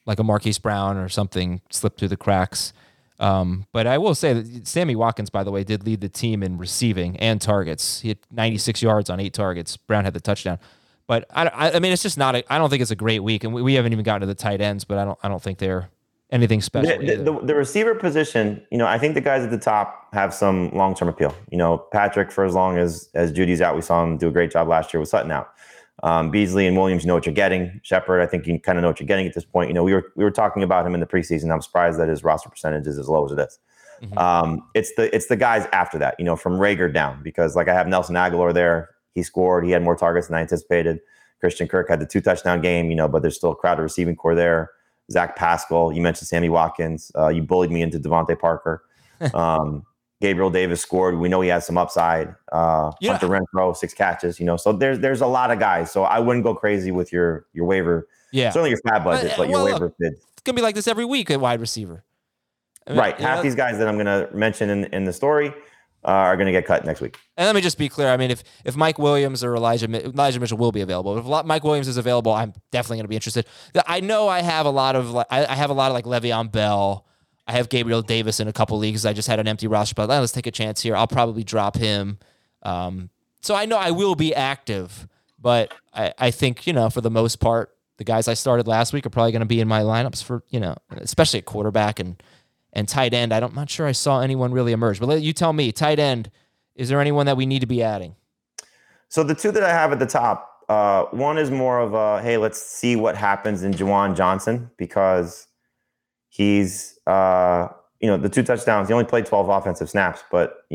like a Marquise Brown or something slip through the cracks. But I will say that Sammy Watkins, by the way, did lead the team in receiving and targets. He had 96 yards on 8 targets. Brown had the touchdown. But I mean, it's just not. I don't think it's a great week, and we haven't even gotten to the tight ends. But I don't think they're anything special. The receiver position, I think the guys at the top have some long-term appeal. Patrick, for as long as Judy's out, we saw him do a great job last year with Sutton out. Beasley and Williams, you know what you're getting. Shepard, I think you kind of know what you're getting at this point. We were talking about him in the preseason. I'm surprised that his roster percentage is as low as it is. Mm-hmm. It's the guys after that, from Rager down, because like I have Nelson Aguilar there. He scored. He had more targets than I anticipated. Christian Kirk had the 2-touchdown game, but there's still a crowded receiving core there. Zach Pascal, you mentioned Sammy Watkins. You bullied me into Devontae Parker. Gabriel Davis scored. We know he has some upside. Hunter Renfrow, 6 catches. So there's a lot of guys. So I wouldn't go crazy with your waiver. Yeah, certainly your fab budget, but your waiver bid. It's gonna be like this every week at wide receiver. Right. Half these guys that I'm gonna mention in the story are going to get cut next week. And let me just be clear. I mean, if Mike Williams or Elijah Mitchell will be available, if Mike Williams is available, I'm definitely going to be interested. I know I have a lot of like Le'Veon Bell. I have Gabriel Davis in a couple leagues. I just had an empty roster, but let's take a chance here. I'll probably drop him. So I know I will be active, but I think, for the most part, the guys I started last week are probably going to be in my lineups for, especially at quarterback and tight end. I'm not sure I saw anyone really emerge, but you tell me, tight end, is there anyone that we need to be adding? So the two that I have at the top, one is more of a, hey, let's see what happens in Juwan Johnson, because he's, the 2 touchdowns, he only played 12 offensive snaps, but,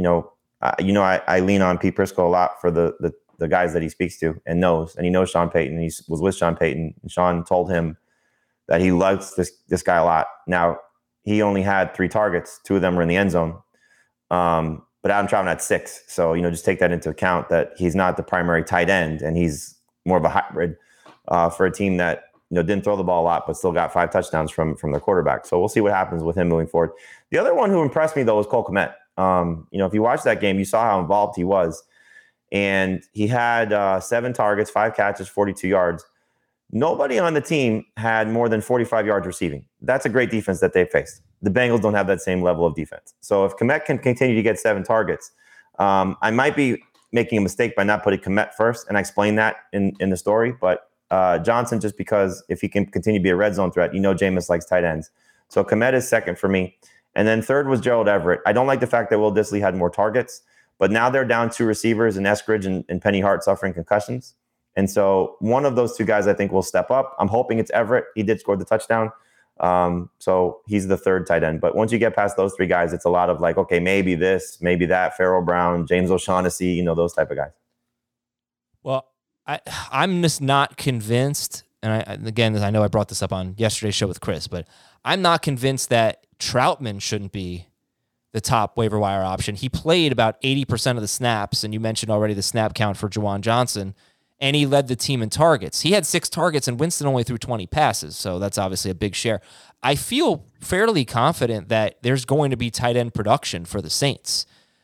I lean on Pete Prisco a lot for the guys that he speaks to and knows, and he knows Sean Payton. He was with Sean Payton, and Sean told him that he loves this guy a lot. Now, he only had 3 targets. 2 of them were in the end zone. But Adam Troutman had 6. So, just take that into account, that he's not the primary tight end, and he's more of a hybrid for a team that, didn't throw the ball a lot, but still got 5 touchdowns from their quarterback. So we'll see what happens with him moving forward. The other one who impressed me, though, was Cole Kmet. If you watched that game, you saw how involved he was. And he had 7 targets, 5 catches, 42 yards. Nobody on the team had more than 45 yards receiving. That's a great defense that they faced. The Bengals don't have that same level of defense. So if Kmet can continue to get 7 targets, I might be making a mistake by not putting Kmet first, and I explained that in the story. But Johnson, just because if he can continue to be a red zone threat, Jameis likes tight ends. So Kmet is second for me. And then third was Gerald Everett. I don't like the fact that Will Dissly had more targets, but now they're down 2 receivers, and Eskridge and Penny Hart suffering concussions. And so one of those 2 guys I think will step up. I'm hoping it's Everett. He did score the touchdown. So he's the third tight end. But once you get past those 3 guys, it's a lot of like, okay, maybe this, maybe that, Farrell Brown, James O'Shaughnessy, those type of guys. Well, I'm just not convinced. And again, I know I brought this up on yesterday's show with Chris, but I'm not convinced that Troutman shouldn't be the top waiver wire option. He played about 80% of the snaps, and you mentioned already the snap count for Juwan Johnson, and he led the team in targets. He had 6 targets, and Winston only threw 20 passes, so that's obviously a big share. I feel fairly confident that there's going to be tight end production for the Saints.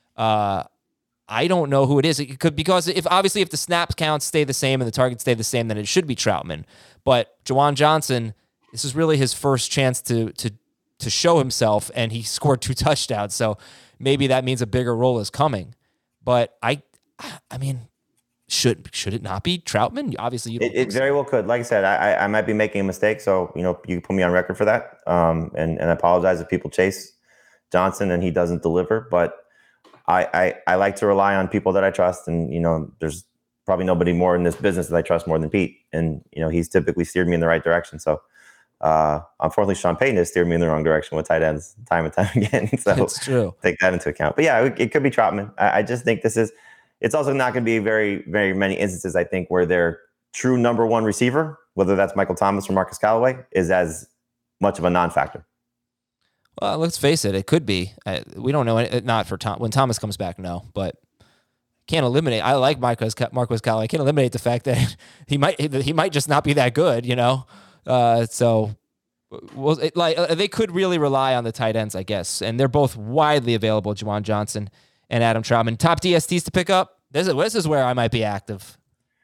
I don't know who it is. It could, because if the snap counts stay the same and the targets stay the same, then it should be Troutman. But Juwan Johnson, this is really his first chance to show himself, and he scored 2 touchdowns. So maybe that means a bigger role is coming. But I mean, should it not be Troutman? Obviously, you don't. It very well could. Like I said, I might be making a mistake, so you can put me on record for that. And I apologize if people chase Johnson and he doesn't deliver. But I like to rely on people that I trust, and there's probably nobody more in this business that I trust more than Pete, and he's typically steered me in the right direction. So unfortunately, Sean Payton has steered me in the wrong direction with tight ends time and time again. So that's true. Take that into account. But yeah, it could be Troutman. I just think it's also not going to be very, very many instances, I think, where their true number 1 receiver, whether that's Michael Thomas or Marcus Callaway, is as much of a non-factor. Well, let's face it, it could be. We don't know. Not for when Thomas comes back, no. But can't eliminate. I like Marcus Callaway. I can't eliminate the fact that he might just not be that good, So, they could really rely on the tight ends, I guess. And they're both widely available, Juwan Johnson and Adam Troutman. Top DSTs to pick up. This is where I might be active.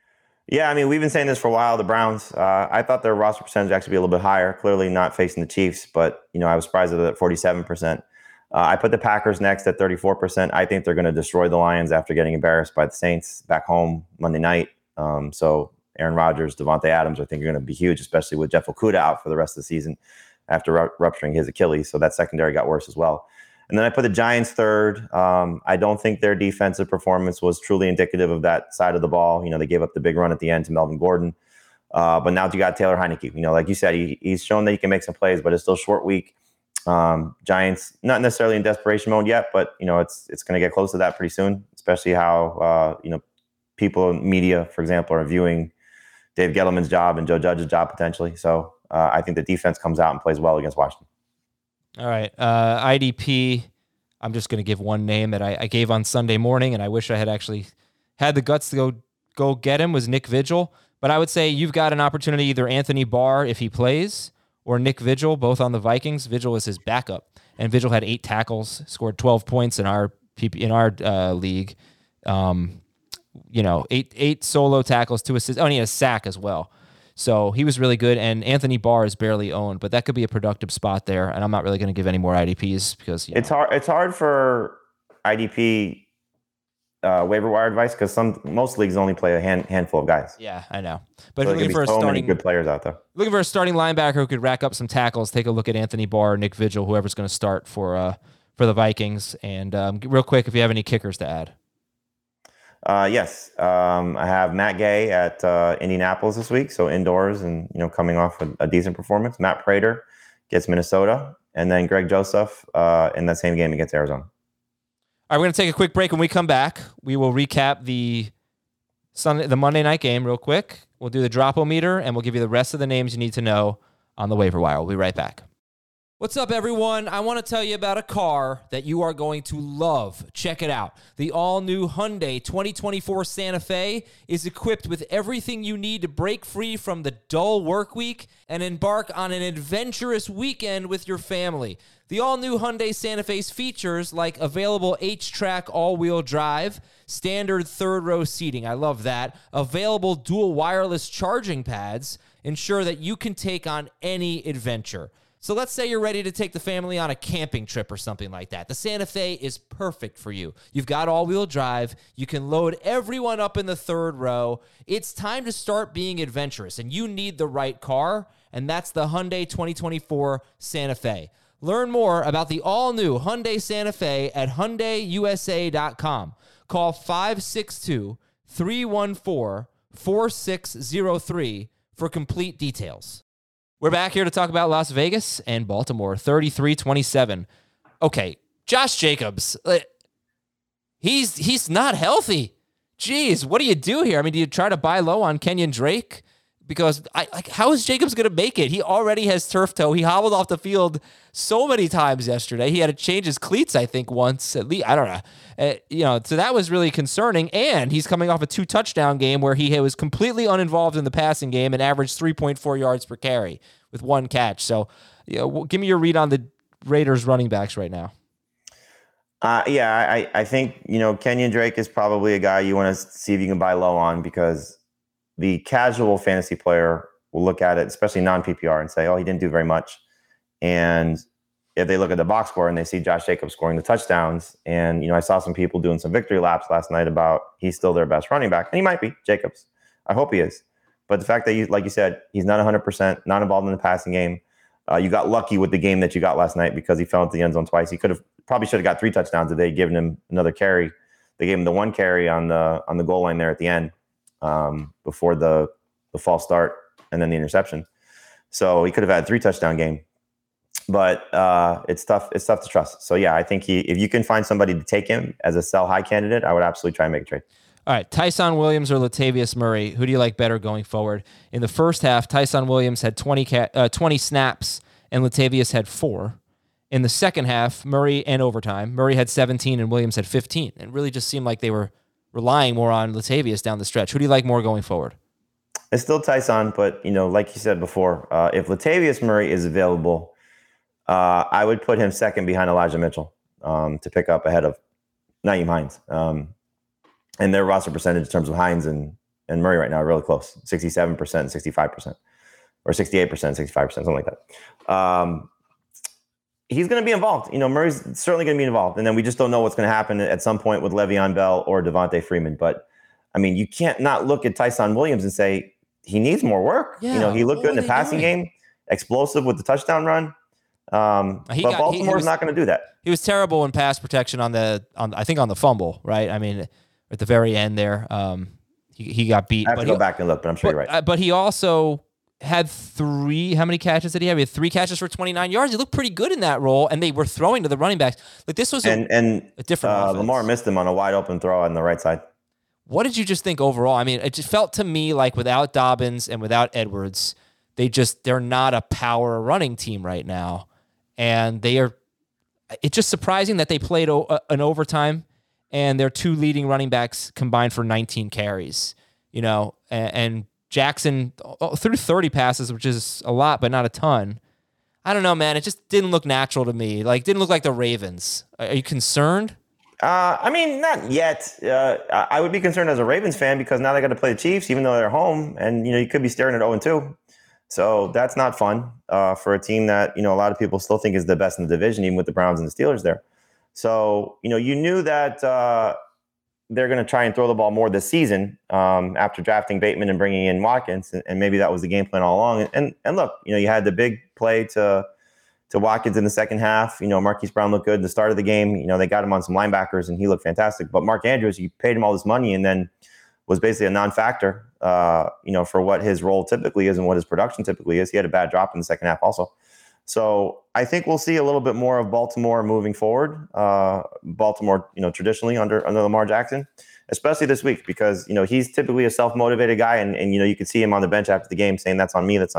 Yeah, I mean, we've been saying this for a while. The Browns, I thought their roster percentage actually be a little bit higher. Clearly not facing the Chiefs, but I was surprised at 47%. I put the Packers next at 34%. I think they're going to destroy the Lions after getting embarrassed by the Saints back home Monday night. So Aaron Rodgers, Devontae Adams, I think are going to be huge, especially with Jeff Okudah out for the rest of the season after rupturing his Achilles. So that secondary got worse as well. And then I put the Giants third. I don't think their defensive performance was truly indicative of that side of the ball. They gave up the big run at the end to Melvin Gordon. But now you got Taylor Heineke. Like you said, he's shown that he can make some plays, but it's still short week. Giants, not necessarily in desperation mode yet, but it's going to get close to that pretty soon, especially how people in media, for example, are viewing Dave Gettleman's job and Joe Judge's job potentially. So I think the defense comes out and plays well against Washington. All right. IDP, I'm just going to give one name that I gave on Sunday morning, and I wish I had actually had the guts to go get him, was Nick Vigil. But I would say you've got an opportunity, either Anthony Barr, if he plays, or Nick Vigil, both on the Vikings. Vigil is his backup, and Vigil had 8 tackles, scored 12 points in our league. 8 solo tackles, 2 assists. Oh, and he had a sack as well. So he was really good, and Anthony Barr is barely owned, but that could be a productive spot there. And I'm not really going to give any more IDPs because it's hard. It's hard for IDP waiver wire advice because most leagues only play a handful of guys. Yeah, I know. But so looking for many good players out there. Looking for a starting linebacker who could rack up some tackles. Take a look at Anthony Barr, Nick Vigil, whoever's going to start for the Vikings. And real quick, if you have any kickers to add. Yes. I have Matt Gay at Indianapolis this week, so indoors and coming off a decent performance. Matt Prater gets Minnesota, and then Greg Joseph in that same game against Arizona. All right, we're going to take a quick break. When we come back, we will recap the Monday night game real quick. We'll do the drop-o-meter, and we'll give you the rest of the names you need to know on the waiver wire. We'll be right back. What's up, everyone? I want to tell you about a car that you are going to love. Check it out. The all-new Hyundai 2024 Santa Fe is equipped with everything you need to break free from the dull work week and embark on an adventurous weekend with your family. The all-new Hyundai Santa Fe's features like available H-Track all-wheel drive, standard third-row seating, I love that, available dual wireless charging pads, ensure that you can take on any adventure. So let's say you're ready to take the family on a camping trip or something like that. The Santa Fe is perfect for you. You've got all-wheel drive. You can load everyone up in the third row. It's time to start being adventurous, and you need the right car, and that's the Hyundai 2024 Santa Fe. Learn more about the all-new Hyundai Santa Fe at HyundaiUSA.com. Call 562-314-4603 for complete details. We're back here to talk about Las Vegas and Baltimore, 33-27. Okay, Josh Jacobs, he's not healthy. Jeez, what do you do here? I mean, do you try to buy low on Kenyon Drake? Because how is Jacobs going to make it? He already has turf toe. He hobbled off the field so many times yesterday. He had to change his cleats, I think, once at least. I don't know. So that was really concerning. And he's coming off a 2-touchdown game where he was completely uninvolved in the passing game and averaged 3.4 yards per carry with 1 catch. So, give me your read on the Raiders running backs right now. I think, Kenyon Drake is probably a guy you want to see if you can buy low on because the casual fantasy player will look at it, especially non-PPR, and say, oh, he didn't do very much. And if they look at the box score and they see Josh Jacobs scoring the touchdowns, and, I saw some people doing some victory laps last night about he's still their best running back, and he might be, Jacobs. I hope he is. But the fact that, like you said, he's not 100%, not involved in the passing game. You got lucky with the game that you got last night because he fell into the end zone twice. He probably should have got 3 touchdowns if they had given him another carry. They gave him the 1 carry on the goal line there at the end. Before the false start and then the interception. So he could have had a 3-touchdown game, but it's tough. It's tough to trust. So yeah, I think if you can find somebody to take him as a sell high candidate, I would absolutely try and make a trade. All right. Tyson Williams or Latavius Murray, who do you like better going forward? In the first half, Tyson Williams had 20 snaps and Latavius had 4. In the second half, Murray and overtime, Murray had 17 and Williams had 15. It really just seemed like they were relying more on Latavius down the stretch. Who do you like more going forward? It's still Tyson, but, like you said before, if Latavius Murray is available, I would put him second behind Elijah Mitchell to pick up ahead of Nyheim Hines. And their roster percentage in terms of Hines and and Murray right now are really close, 67%, 65%, or 68%, 65%, something like that. He's going to be involved. Murray's certainly going to be involved. And then we just don't know what's going to happen at some point with Le'Veon Bell or Devontae Freeman. But, I mean, you can't not look at Tyson Williams and say he needs more work. Yeah, he looked good in the passing game, explosive with the touchdown run. But Baltimore's not going to do that. He was terrible in pass protection on the fumble, right? I mean, at the very end there, he got beat. I have to go back and look, but I'm sure you're right. But he also had how many catches did he have? He had 3 catches for 29 yards. He looked pretty good in that role, and they were throwing to the running backs. Like, this was a different offense. Lamar missed him on a wide open throw on the right side. What did you just think overall? I mean, it just felt to me like without Dobbins and without Edwards, they're not a power running team right now. And it's just surprising that they played an overtime and their 2 leading running backs combined for 19 carries, and Jackson threw 30 passes, which is a lot, but not a ton. I don't know, man. It just didn't look natural to me. Like, didn't look like the Ravens. Are you concerned? I mean, not yet. I would be concerned as a Ravens fan because now they got to play the Chiefs, even though they're home, and you could be staring at 0-2. So that's not fun for a team that a lot of people still think is the best in the division, even with the Browns and the Steelers there. So you knew that they're going to try and throw the ball more this season after drafting Bateman and bringing in Watkins, and maybe that was the game plan all along. And look, you had the big play to Watkins in the second half. Marquise Brown looked good at the start of the game. They got him on some linebackers, and he looked fantastic. But Mark Andrews, you paid him all this money, and then was basically a non-factor, for what his role typically is and what his production typically is. He had a bad drop in the second half also. So I think we'll see a little bit more of Baltimore moving forward. Baltimore, traditionally under Lamar Jackson, especially this week, because, he's typically a self-motivated guy. And you could see him on the bench after the game saying, that's on me. With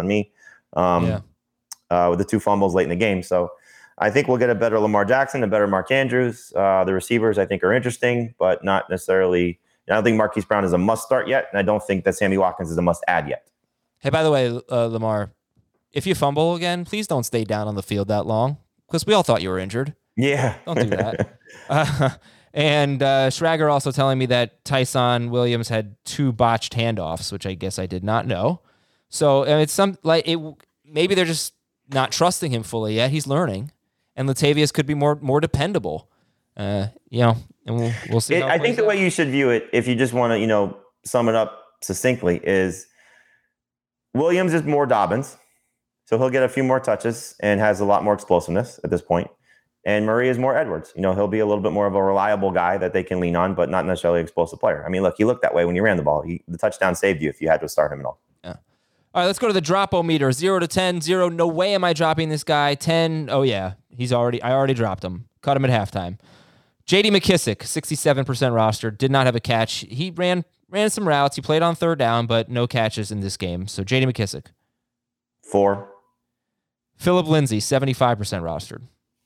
the 2 fumbles late in the game. So I think we'll get a better Lamar Jackson, a better Mark Andrews. The receivers, I think, are interesting, but not necessarily. I don't think Marquise Brown is a must start yet. And I don't think that Sammy Watkins is a must add yet. Hey, by the way, Lamar, if you fumble again, please don't stay down on the field that long, because we all thought you were injured. Yeah. Don't do that. And Schrager also telling me that Tyson Williams had 2 botched handoffs, which I guess I did not know. So it's maybe they're just not trusting him fully yet. He's learning, and Latavius could be more dependable. And we'll see. I think the way you should view it, if you just want to, sum it up succinctly, is Williams is more Dobbins. So he'll get a few more touches and has a lot more explosiveness at this point. And Murray is more Edwards. He'll be a little bit more of a reliable guy that they can lean on, but not necessarily an explosive player. I mean, look, he looked that way when he ran the ball. The touchdown saved you if you had to start him at all. Yeah. All right, let's go to the drop-o-meter. 0 to 10. 0, no way am I dropping this guy. 10, oh yeah, I already dropped him. Cut him at halftime. J.D. McKissick, 67% roster, did not have a catch. He ran some routes. He played on 3rd down, but no catches in this game. So J.D. McKissick. 4. Phillip Lindsay, 75% rostered.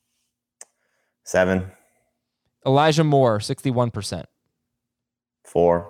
7. Elijah Moore, 61%. 4.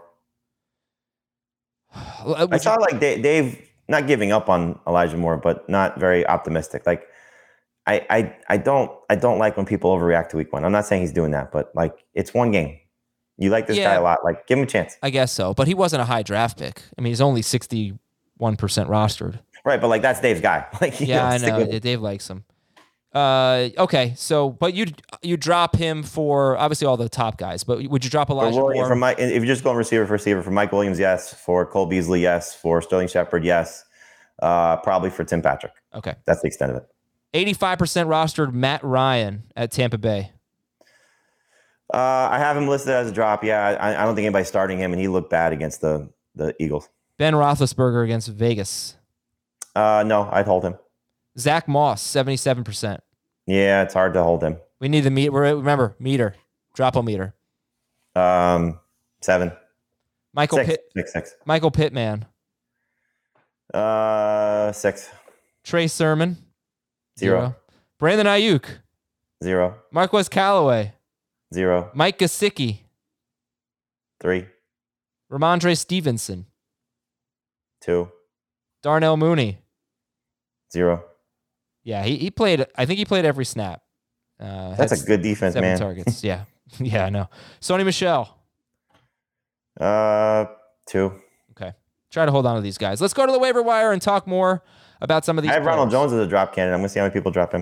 I saw like Dave not giving up on Elijah Moore, but not very optimistic. Like I don't like when people overreact to week 1. I'm not saying he's doing that, but like it's one game. You like this guy a lot. Like give him a chance. I guess so, but he wasn't a high draft pick. I mean, he's only 61% rostered. Right, but like that's Dave's guy. Like I know. Dave likes him. Okay, so but you drop him for obviously all the top guys, but would you drop Elijah Moore? If you're just going receiver for receiver, for Mike Williams, yes. For Cole Beasley, yes. For Sterling Shepard, yes. Probably for Tim Patrick. Okay, that's the extent of it. 85% rostered Matt Ryan at Tampa Bay. I have him listed as a drop. Yeah, I don't think anybody's starting him, and he looked bad against the Eagles. Ben Roethlisberger against Vegas. No, I'd hold him. Zach Moss, 77%. Yeah, it's hard to hold him. We need the meter. Remember, meter. Drop-o-meter. 7. Michael 6. Michael Pittman. 6. Trey Sermon. 0. Brandon Ayuk. 0. Marquez Callaway. 0. Mike Gesicki. 3. Ramondre Stevenson. 2. Darnell Mooney. 0. Yeah, he played. I think he played every snap. That's a good defense, 7 man. targets. Yeah, yeah, I know. Sony Michel. 2. Okay. Try to hold on to these guys. Let's go to the waiver wire and talk more about some of these I have players. Ronald Jones as a drop candidate. I'm going to see how many people drop him.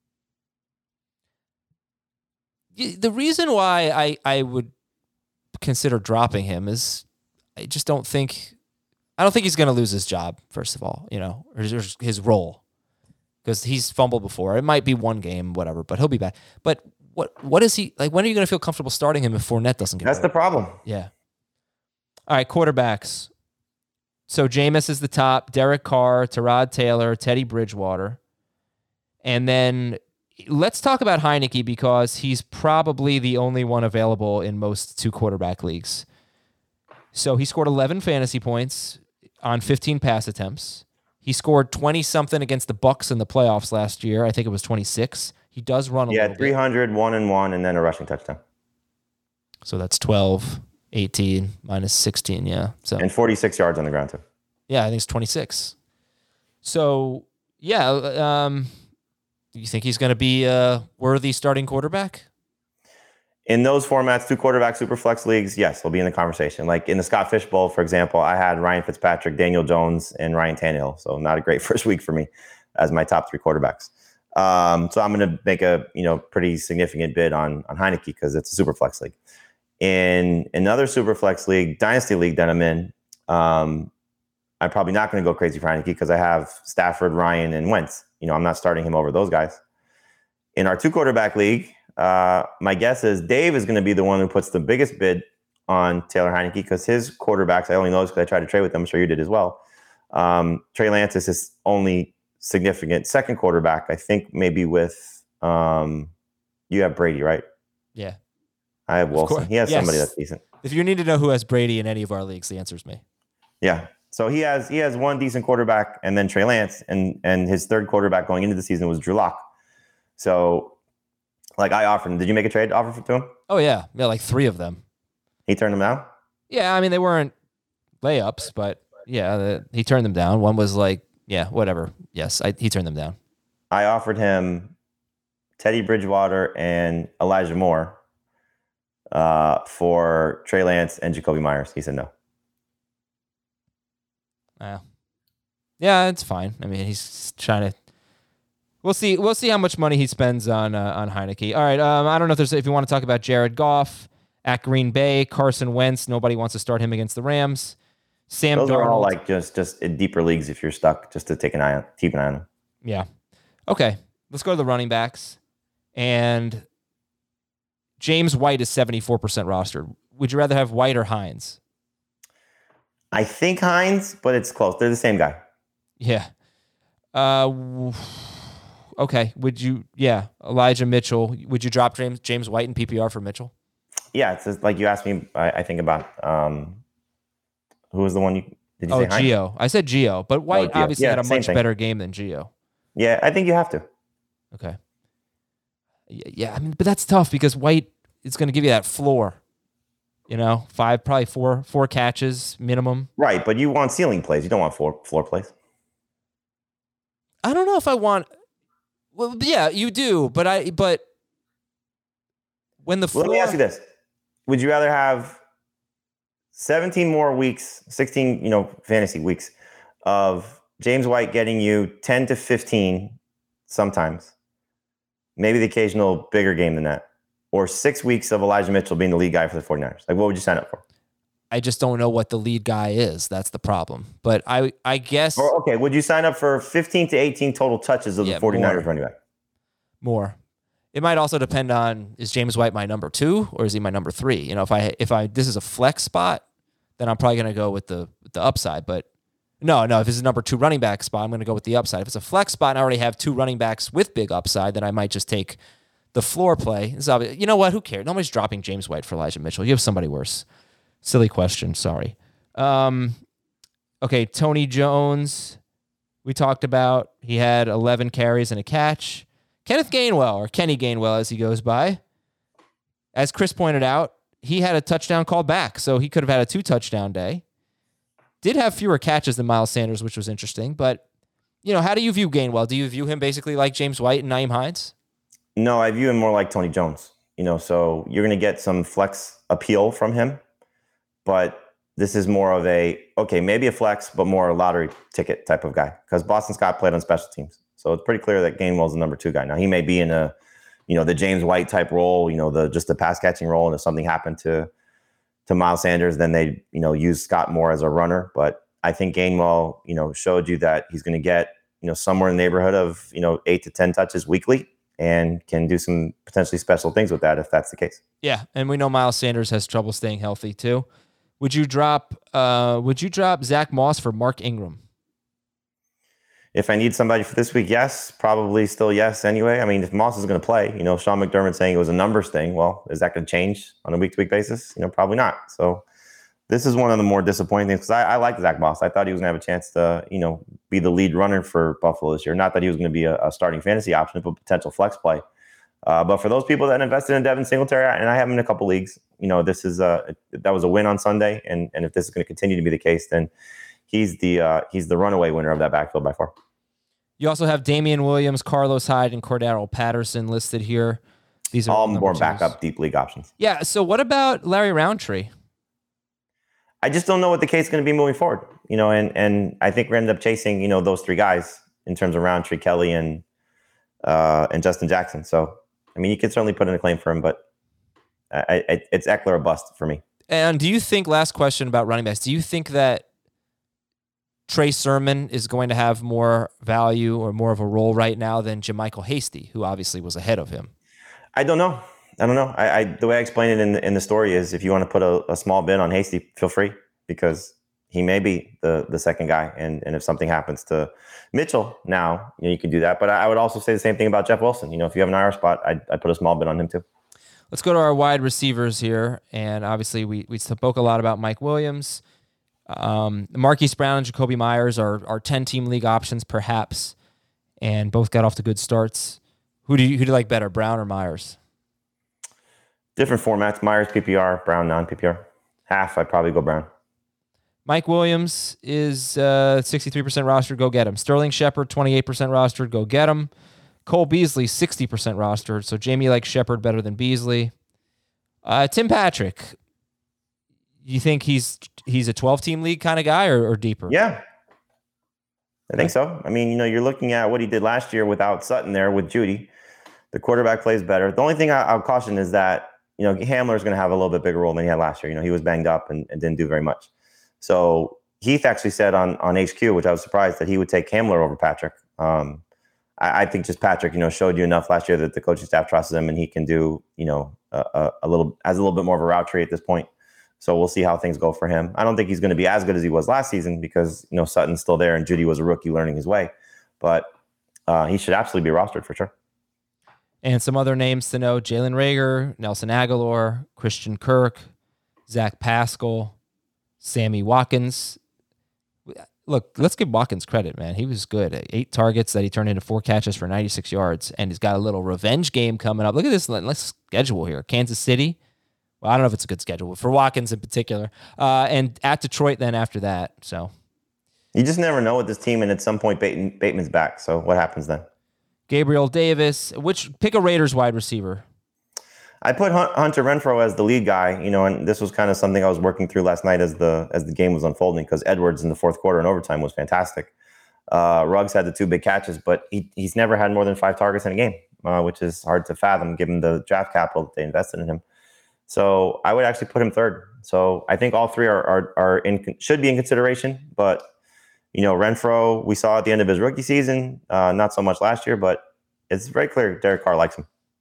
The reason why I would consider dropping him is I don't think he's going to lose his job, first of all, or his role, because he's fumbled before. It might be one game, whatever, but he'll be back. But what is he like? When are you going to feel comfortable starting him if Fournette doesn't get That's the problem. Yeah. All right, quarterbacks. So Jameis is the top, Derek Carr, Tyrod Taylor, Teddy Bridgewater. And then let's talk about Heineke, because he's probably the only one available in most 2-quarterback leagues. So he scored 11 fantasy points on 15 pass attempts. He scored 20-something against the Bucs in the playoffs last year. I think it was 26. He does run a little bit. 300, 1-1, and then a rushing touchdown. So that's 12, 18, minus 16, yeah. So And 46 yards on the ground, too. Yeah, I think it's 26. So, yeah, do you think he's going to be a worthy starting quarterback? In those formats, 2-quarterback superflex leagues, yes, he'll be in the conversation. Like in the Scott Fish Bowl, for example, I had Ryan Fitzpatrick, Daniel Jones, and Ryan Tannehill. So not a great first week for me as my top 3 quarterbacks. So I'm going to make a pretty significant bid on Heineke because it's a superflex league. In another superflex league, dynasty league that I'm in, I'm probably not going to go crazy for Heineke because I have Stafford, Ryan, and Wentz. I'm not starting him over those guys. In our 2-quarterback league, my guess is Dave is going to be the one who puts the biggest bid on Taylor Heineke because his quarterbacks, I only know this because I tried to trade with them. I'm sure you did as well. Trey Lance is his only significant second quarterback. I think maybe with you have Brady, right? Yeah. I have Wilson. He has somebody that's decent. If you need to know who has Brady in any of our leagues, the answer is me. Yeah. So he has one decent quarterback and then Trey Lance, and his third quarterback going into the season was Drew Lock. So like I offered him. Did you make a trade offer to him? Oh yeah. Yeah, like 3 of them. He turned them down? Yeah, I mean they weren't layups, but yeah, he turned them down. One was like, yeah, whatever. Yes, he turned them down. I offered him Teddy Bridgewater and Elijah Moore for Trey Lance and Jacoby Myers. He said no. Yeah, it's fine. I mean, he's trying to. We'll see how much money he spends on Heineke. All right. I don't know if you want to talk about Jared Goff at Green Bay, Carson Wentz. Nobody wants to start him against the Rams. Sam Those Darnold. are all like just in deeper leagues if you're stuck, just to keep an eye on them. Yeah. Okay. Let's go to the running backs. And James White is 74% rostered. Would you rather have White or Hines? I think Hines, but it's close. They're the same guy. Yeah. Okay. Elijah Mitchell. Would you drop James White in PPR for Mitchell? Yeah, it's just like you asked me. I think about who was the one did you say? Hines? Gio. I said Gio, but White obviously had a much thing. better game than Gio. Yeah, I think you have to. Okay. Yeah, I mean, but that's tough because White is going to give you that floor. 5, probably four catches minimum. Right, but you want ceiling plays. You don't want floor plays. I don't know if I want. Well, yeah, you do, but when the floor. Let me ask you this: would you rather have 17 more weeks, 16, fantasy weeks of James White getting you 10 to 15 sometimes, maybe the occasional bigger game than that, or 6 weeks of Elijah Mitchell being the lead guy for the 49ers? Like, what would you sign up for? I just don't know what the lead guy is. That's the problem. But I guess. Or, okay, would you sign up for 15 to 18 total touches of the 49ers running back? More. It might also depend on, is James White my number 2 or is he my number 3? If I this is a flex spot, then I'm probably going to go with the upside. But no, if it's a number 2 running back spot, I'm going to go with the upside. If it's a flex spot and I already have 2 running backs with big upside, then I might just take the floor play. You know what? Who cares? Nobody's dropping James White for Elijah Mitchell. You have somebody worse. Silly question. Sorry. Okay, Tony Jones, we talked about. He had 11 carries and a catch. Kenneth Gainwell, or Kenny Gainwell as he goes by, as Chris pointed out, he had a touchdown called back, so he could have had a 2-touchdown day. Did have fewer catches than Miles Sanders, which was interesting. But, how do you view Gainwell? Do you view him basically like James White and Nyheim Hines? No, I view him more like Tony Jones. So you're going to get some flex appeal from him. But this is more of maybe a flex, but more a lottery ticket type of guy because Boston Scott played on special teams. So it's pretty clear that Gainwell's the number 2 guy. Now he may be in the James White type role, just the pass catching role. And if something happened to Miles Sanders, then they, use Scott more as a runner. But I think Gainwell, showed you that he's going to get, somewhere in the neighborhood of, 8 to 10 touches weekly and can do some potentially special things with that if that's the case. Yeah. And we know Miles Sanders has trouble staying healthy too. Would you drop Zach Moss for Mark Ingram? If I need somebody for this week, yes. Probably still yes anyway. I mean, if Moss is going to play, Sean McDermott saying it was a numbers thing. Well, is that going to change on a week-to-week basis? Probably not. So this is one of the more disappointing things because I like Zach Moss. I thought he was going to have a chance to, be the lead runner for Buffalo this year. Not that he was going to be a starting fantasy option, but potential flex play. But for those people that invested in Devin Singletary, and I have him in a couple leagues, this is that was a win on Sunday, and if this is going to continue to be the case, then he's the runaway winner of that backfield by far. You also have Damian Williams, Carlos Hyde, and Cordero Patterson listed here. These are all more backup deep league options. Yeah. So what about Larry Roundtree? I just don't know what the case is going to be moving forward. And I think we ended up chasing those 3 guys in terms of Roundtree, Kelly, and Justin Jackson. So I mean, you could certainly put in a claim for him, but it's Eckler or bust for me. And do you think, last question about running backs, do you think that Trey Sermon is going to have more value or more of a role right now than JaMycal Hasty, who obviously was ahead of him? I don't know. The way I explain it in the story is if you want to put a small bid on Hasty, feel free, because he may be the second guy. And if something happens to Mitchell now, you can do that. But I would also say the same thing about Jeff Wilson. If you have an IR spot, I'd put a small bid on him too. Let's go to our wide receivers here. And obviously we spoke a lot about Mike Williams. Marquise Brown and Jacoby Myers are 10-team league options, perhaps, and both got off to good starts. Who do you like better, Brown or Myers? Different formats. Myers PPR, Brown non-PPR. Half, I'd probably go Brown. Mike Williams is 63% rostered. Go get him. Sterling Shepard, 28% rostered. Go get him. Cole Beasley, 60% rostered. So Jamie likes Shepard better than Beasley. Tim Patrick. You think he's a 12-team league kind of guy or deeper? Yeah, I think so. I mean, you're looking at what he did last year without Sutton there with Judy. The quarterback plays better. The only thing I'll caution is that, Hamler's going to have a little bit bigger role than he had last year. He was banged up and didn't do very much. So Heath actually said on HQ, which I was surprised, that he would take Hamler over Patrick. I think just Patrick, showed you enough last year that the coaching staff trusts him and he can do, a little bit more of a route tree at this point. So we'll see how things go for him. I don't think he's going to be as good as he was last season because, Sutton's still there and Judy was a rookie learning his way. But he should absolutely be rostered for sure. And some other names to know: Jalen Reagor, Nelson Aguilar, Christian Kirk, Zach Pascal, Sammy Watkins. Look, let's give Watkins credit, man. He was good. 8 targets that he turned into 4 catches for 96 yards, and he's got a little revenge game coming up. Look at this. Let's schedule here. Kansas City. Well, I don't know if it's a good schedule, but for Watkins in particular. And at Detroit then after that. So you just never know with this team, and at some point Bateman's back. So what happens then? Gabriel Davis. Pick a Raiders wide receiver. I put Hunter Renfrow as the lead guy, and this was kind of something I was working through last night as the game was unfolding, because Edwards in the fourth quarter and overtime was fantastic. Ruggs had the 2 big catches, but he's never had more than 5 targets in a game, which is hard to fathom given the draft capital that they invested in him. So I would actually put him third. So I think all 3 should be in consideration, but Renfrow, we saw at the end of his rookie season, not so much last year, but it's very clear Derek Carr likes him.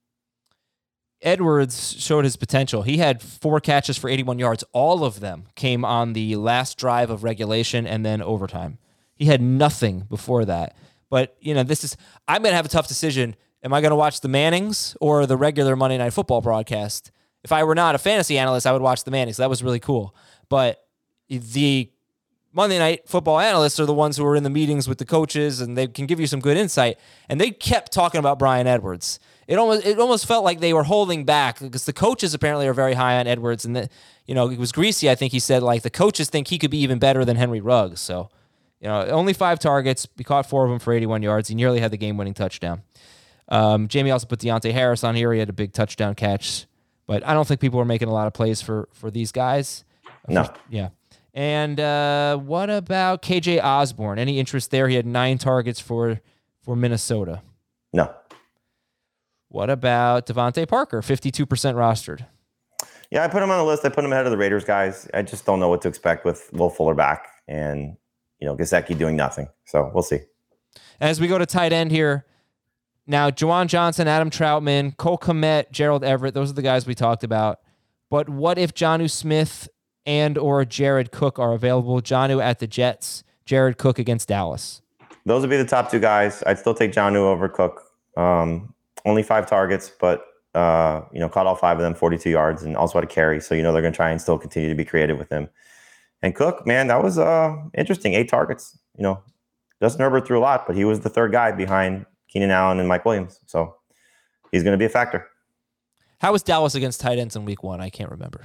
Edwards showed his potential. He had 4 catches for 81 yards. All of them came on the last drive of regulation and then overtime. He had nothing before that. But, I'm going to have a tough decision. Am I going to watch the Mannings or the regular Monday Night Football broadcast? If I were not a fantasy analyst, I would watch the Mannings. That was really cool. But the Monday Night Football analysts are the ones who are in the meetings with the coaches, and they can give you some good insight. And they kept talking about Bryan Edwards. It almost felt like they were holding back because the coaches apparently are very high on Edwards, and it was Greasy. I think he said the coaches think he could be even better than Henry Ruggs. So, only 5 targets. He caught 4 of them for 81 yards. He nearly had the game-winning touchdown. Jamie also put Deontay Harris on here. He had a big touchdown catch, but I don't think people were making a lot of plays for these guys. No. Yeah. And what about KJ Osborne? Any interest there? He had 9 targets for Minnesota. No. What about Devontae Parker? 52% rostered. Yeah, I put him on the list. I put him ahead of the Raiders guys. I just don't know what to expect with Will Fuller back and, Gesicki doing nothing. So we'll see. As we go to tight end here, now Juwan Johnson, Adam Troutman, Cole Kmet, Gerald Everett, those are the guys we talked about. But what if Jonnu Smith and or Jared Cook are available? Jonnu at the Jets, Jared Cook against Dallas. Those would be the top 2 guys. I'd still take Jonnu over Cook. Only 5 targets, but caught all 5 of them, 42 yards, and also had a carry. So, they're going to try and still continue to be creative with him. And Cook, man, that was interesting. 8 targets. Justin Herbert threw a lot, but he was the 3rd guy behind Keenan Allen and Mike Williams. So he's going to be a factor. How was Dallas against tight ends in week 1? I can't remember.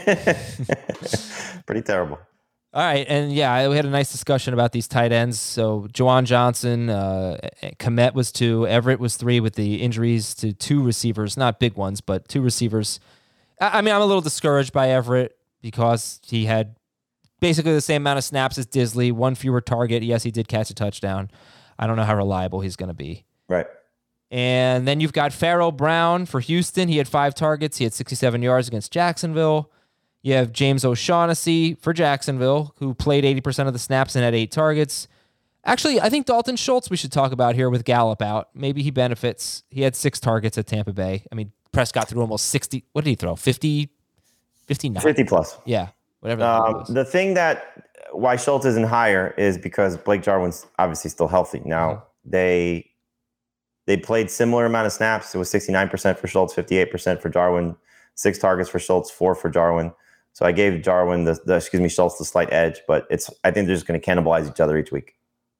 Pretty terrible. All right. And yeah, we had a nice discussion about these tight ends. So Juwan Johnson, Kmet was 2, Everett was 3 with the injuries to 2 receivers, not big ones, but 2 receivers. I'm a little discouraged by Everett because he had basically the same amount of snaps as Disley, 1 fewer target. Yes, he did catch a touchdown. I don't know how reliable he's going to be. Right. And then you've got Pharaoh Brown for Houston. He had 5 targets. He had 67 yards against Jacksonville. You have James O'Shaughnessy for Jacksonville, who played 80% of the snaps and had 8 targets. Actually, I think Dalton Schultz we should talk about here with Gallup out. Maybe he benefits. He had 6 targets at Tampa Bay. Prescott threw almost 60. What did he throw? 50? 59? 50 plus. Yeah, whatever that was. The thing why Schultz isn't higher is because Blake Jarwin's obviously still healthy. Now, they played similar amount of snaps. It was 69% for Schultz, 58% for Jarwin, 6 targets for Schultz, 4 for Jarwin. So I gave Jarwin Schultz the slight edge, but I think they're just going to cannibalize each other each week.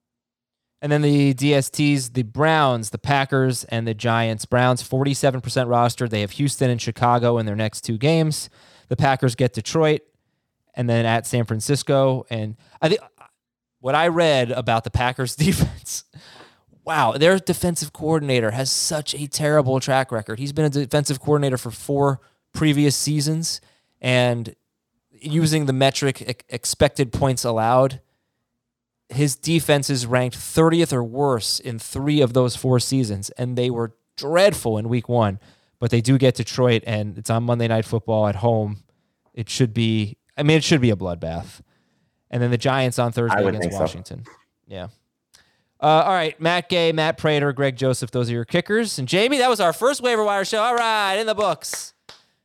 And then the DSTs, the Browns, the Packers, and the Giants. Browns, 47% rostered. They have Houston and Chicago in their next 2 games. The Packers get Detroit and then at San Francisco. And I think what I read about the Packers defense, wow, their defensive coordinator has such a terrible track record. He's been a defensive coordinator for 4 previous seasons, and using the metric expected points allowed, his defense is ranked 30th or worse in 3 of those 4 seasons, and they were dreadful in week 1. But they do get Detroit, and it's on Monday Night Football at home. It should be a bloodbath. And then the Giants on Thursday against Washington. So. Yeah. All right, Matt Gay, Matt Prater, Greg Joseph, those are your kickers. And Jamie, that was our first waiver wire show. All right, in the books.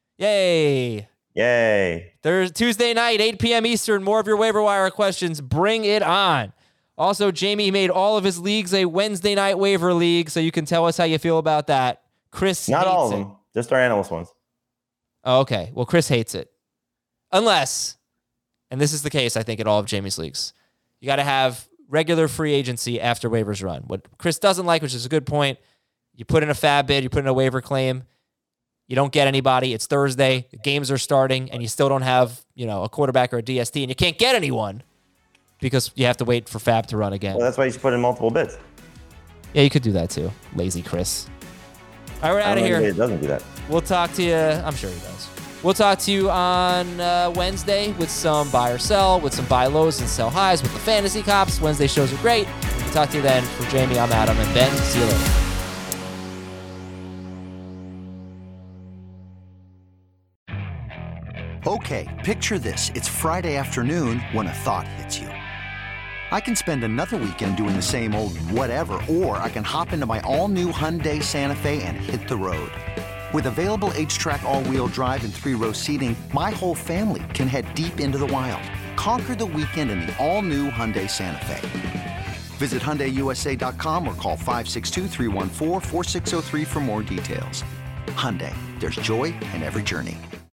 Yay. Yay. There's Tuesday night, 8 p.m. Eastern. More of your waiver wire questions. Bring it on. Also, Jamie made all of his leagues a Wednesday night waiver league, so you can tell us how you feel about that. Chris Not hates all of it. them, just our analyst ones. Oh, okay. Well, Chris hates it. Unless, and this is the case, I think, in all of Jamie's leagues, you got to have regular free agency after waivers run. What Chris doesn't like, which is a good point, you put in a fab bid, you put in a waiver claim, you don't get anybody. It's Thursday. The games are starting, and you still don't have, a quarterback or a DST, and you can't get anyone because you have to wait for fab to run again. Well, that's why you should put in multiple bids. Yeah, you could do that too. Lazy Chris. All right, we're out of here. It doesn't do that. We'll talk to you. I'm sure he does. We'll talk to you on Wednesday with some buy or sell, with some buy lows and sell highs with the fantasy cops. Wednesday shows are great. We'll talk to you then. For Jamie, I'm Adam, and Ben. See you later. Okay, picture this. It's Friday afternoon when a thought hits you. I can spend another weekend doing the same old whatever, or I can hop into my all-new Hyundai Santa Fe and hit the road. With available H-Track all-wheel drive and 3-row seating, my whole family can head deep into the wild. Conquer the weekend in the all-new Hyundai Santa Fe. Visit HyundaiUSA.com or call 562-314-4603 for more details. Hyundai, there's joy in every journey.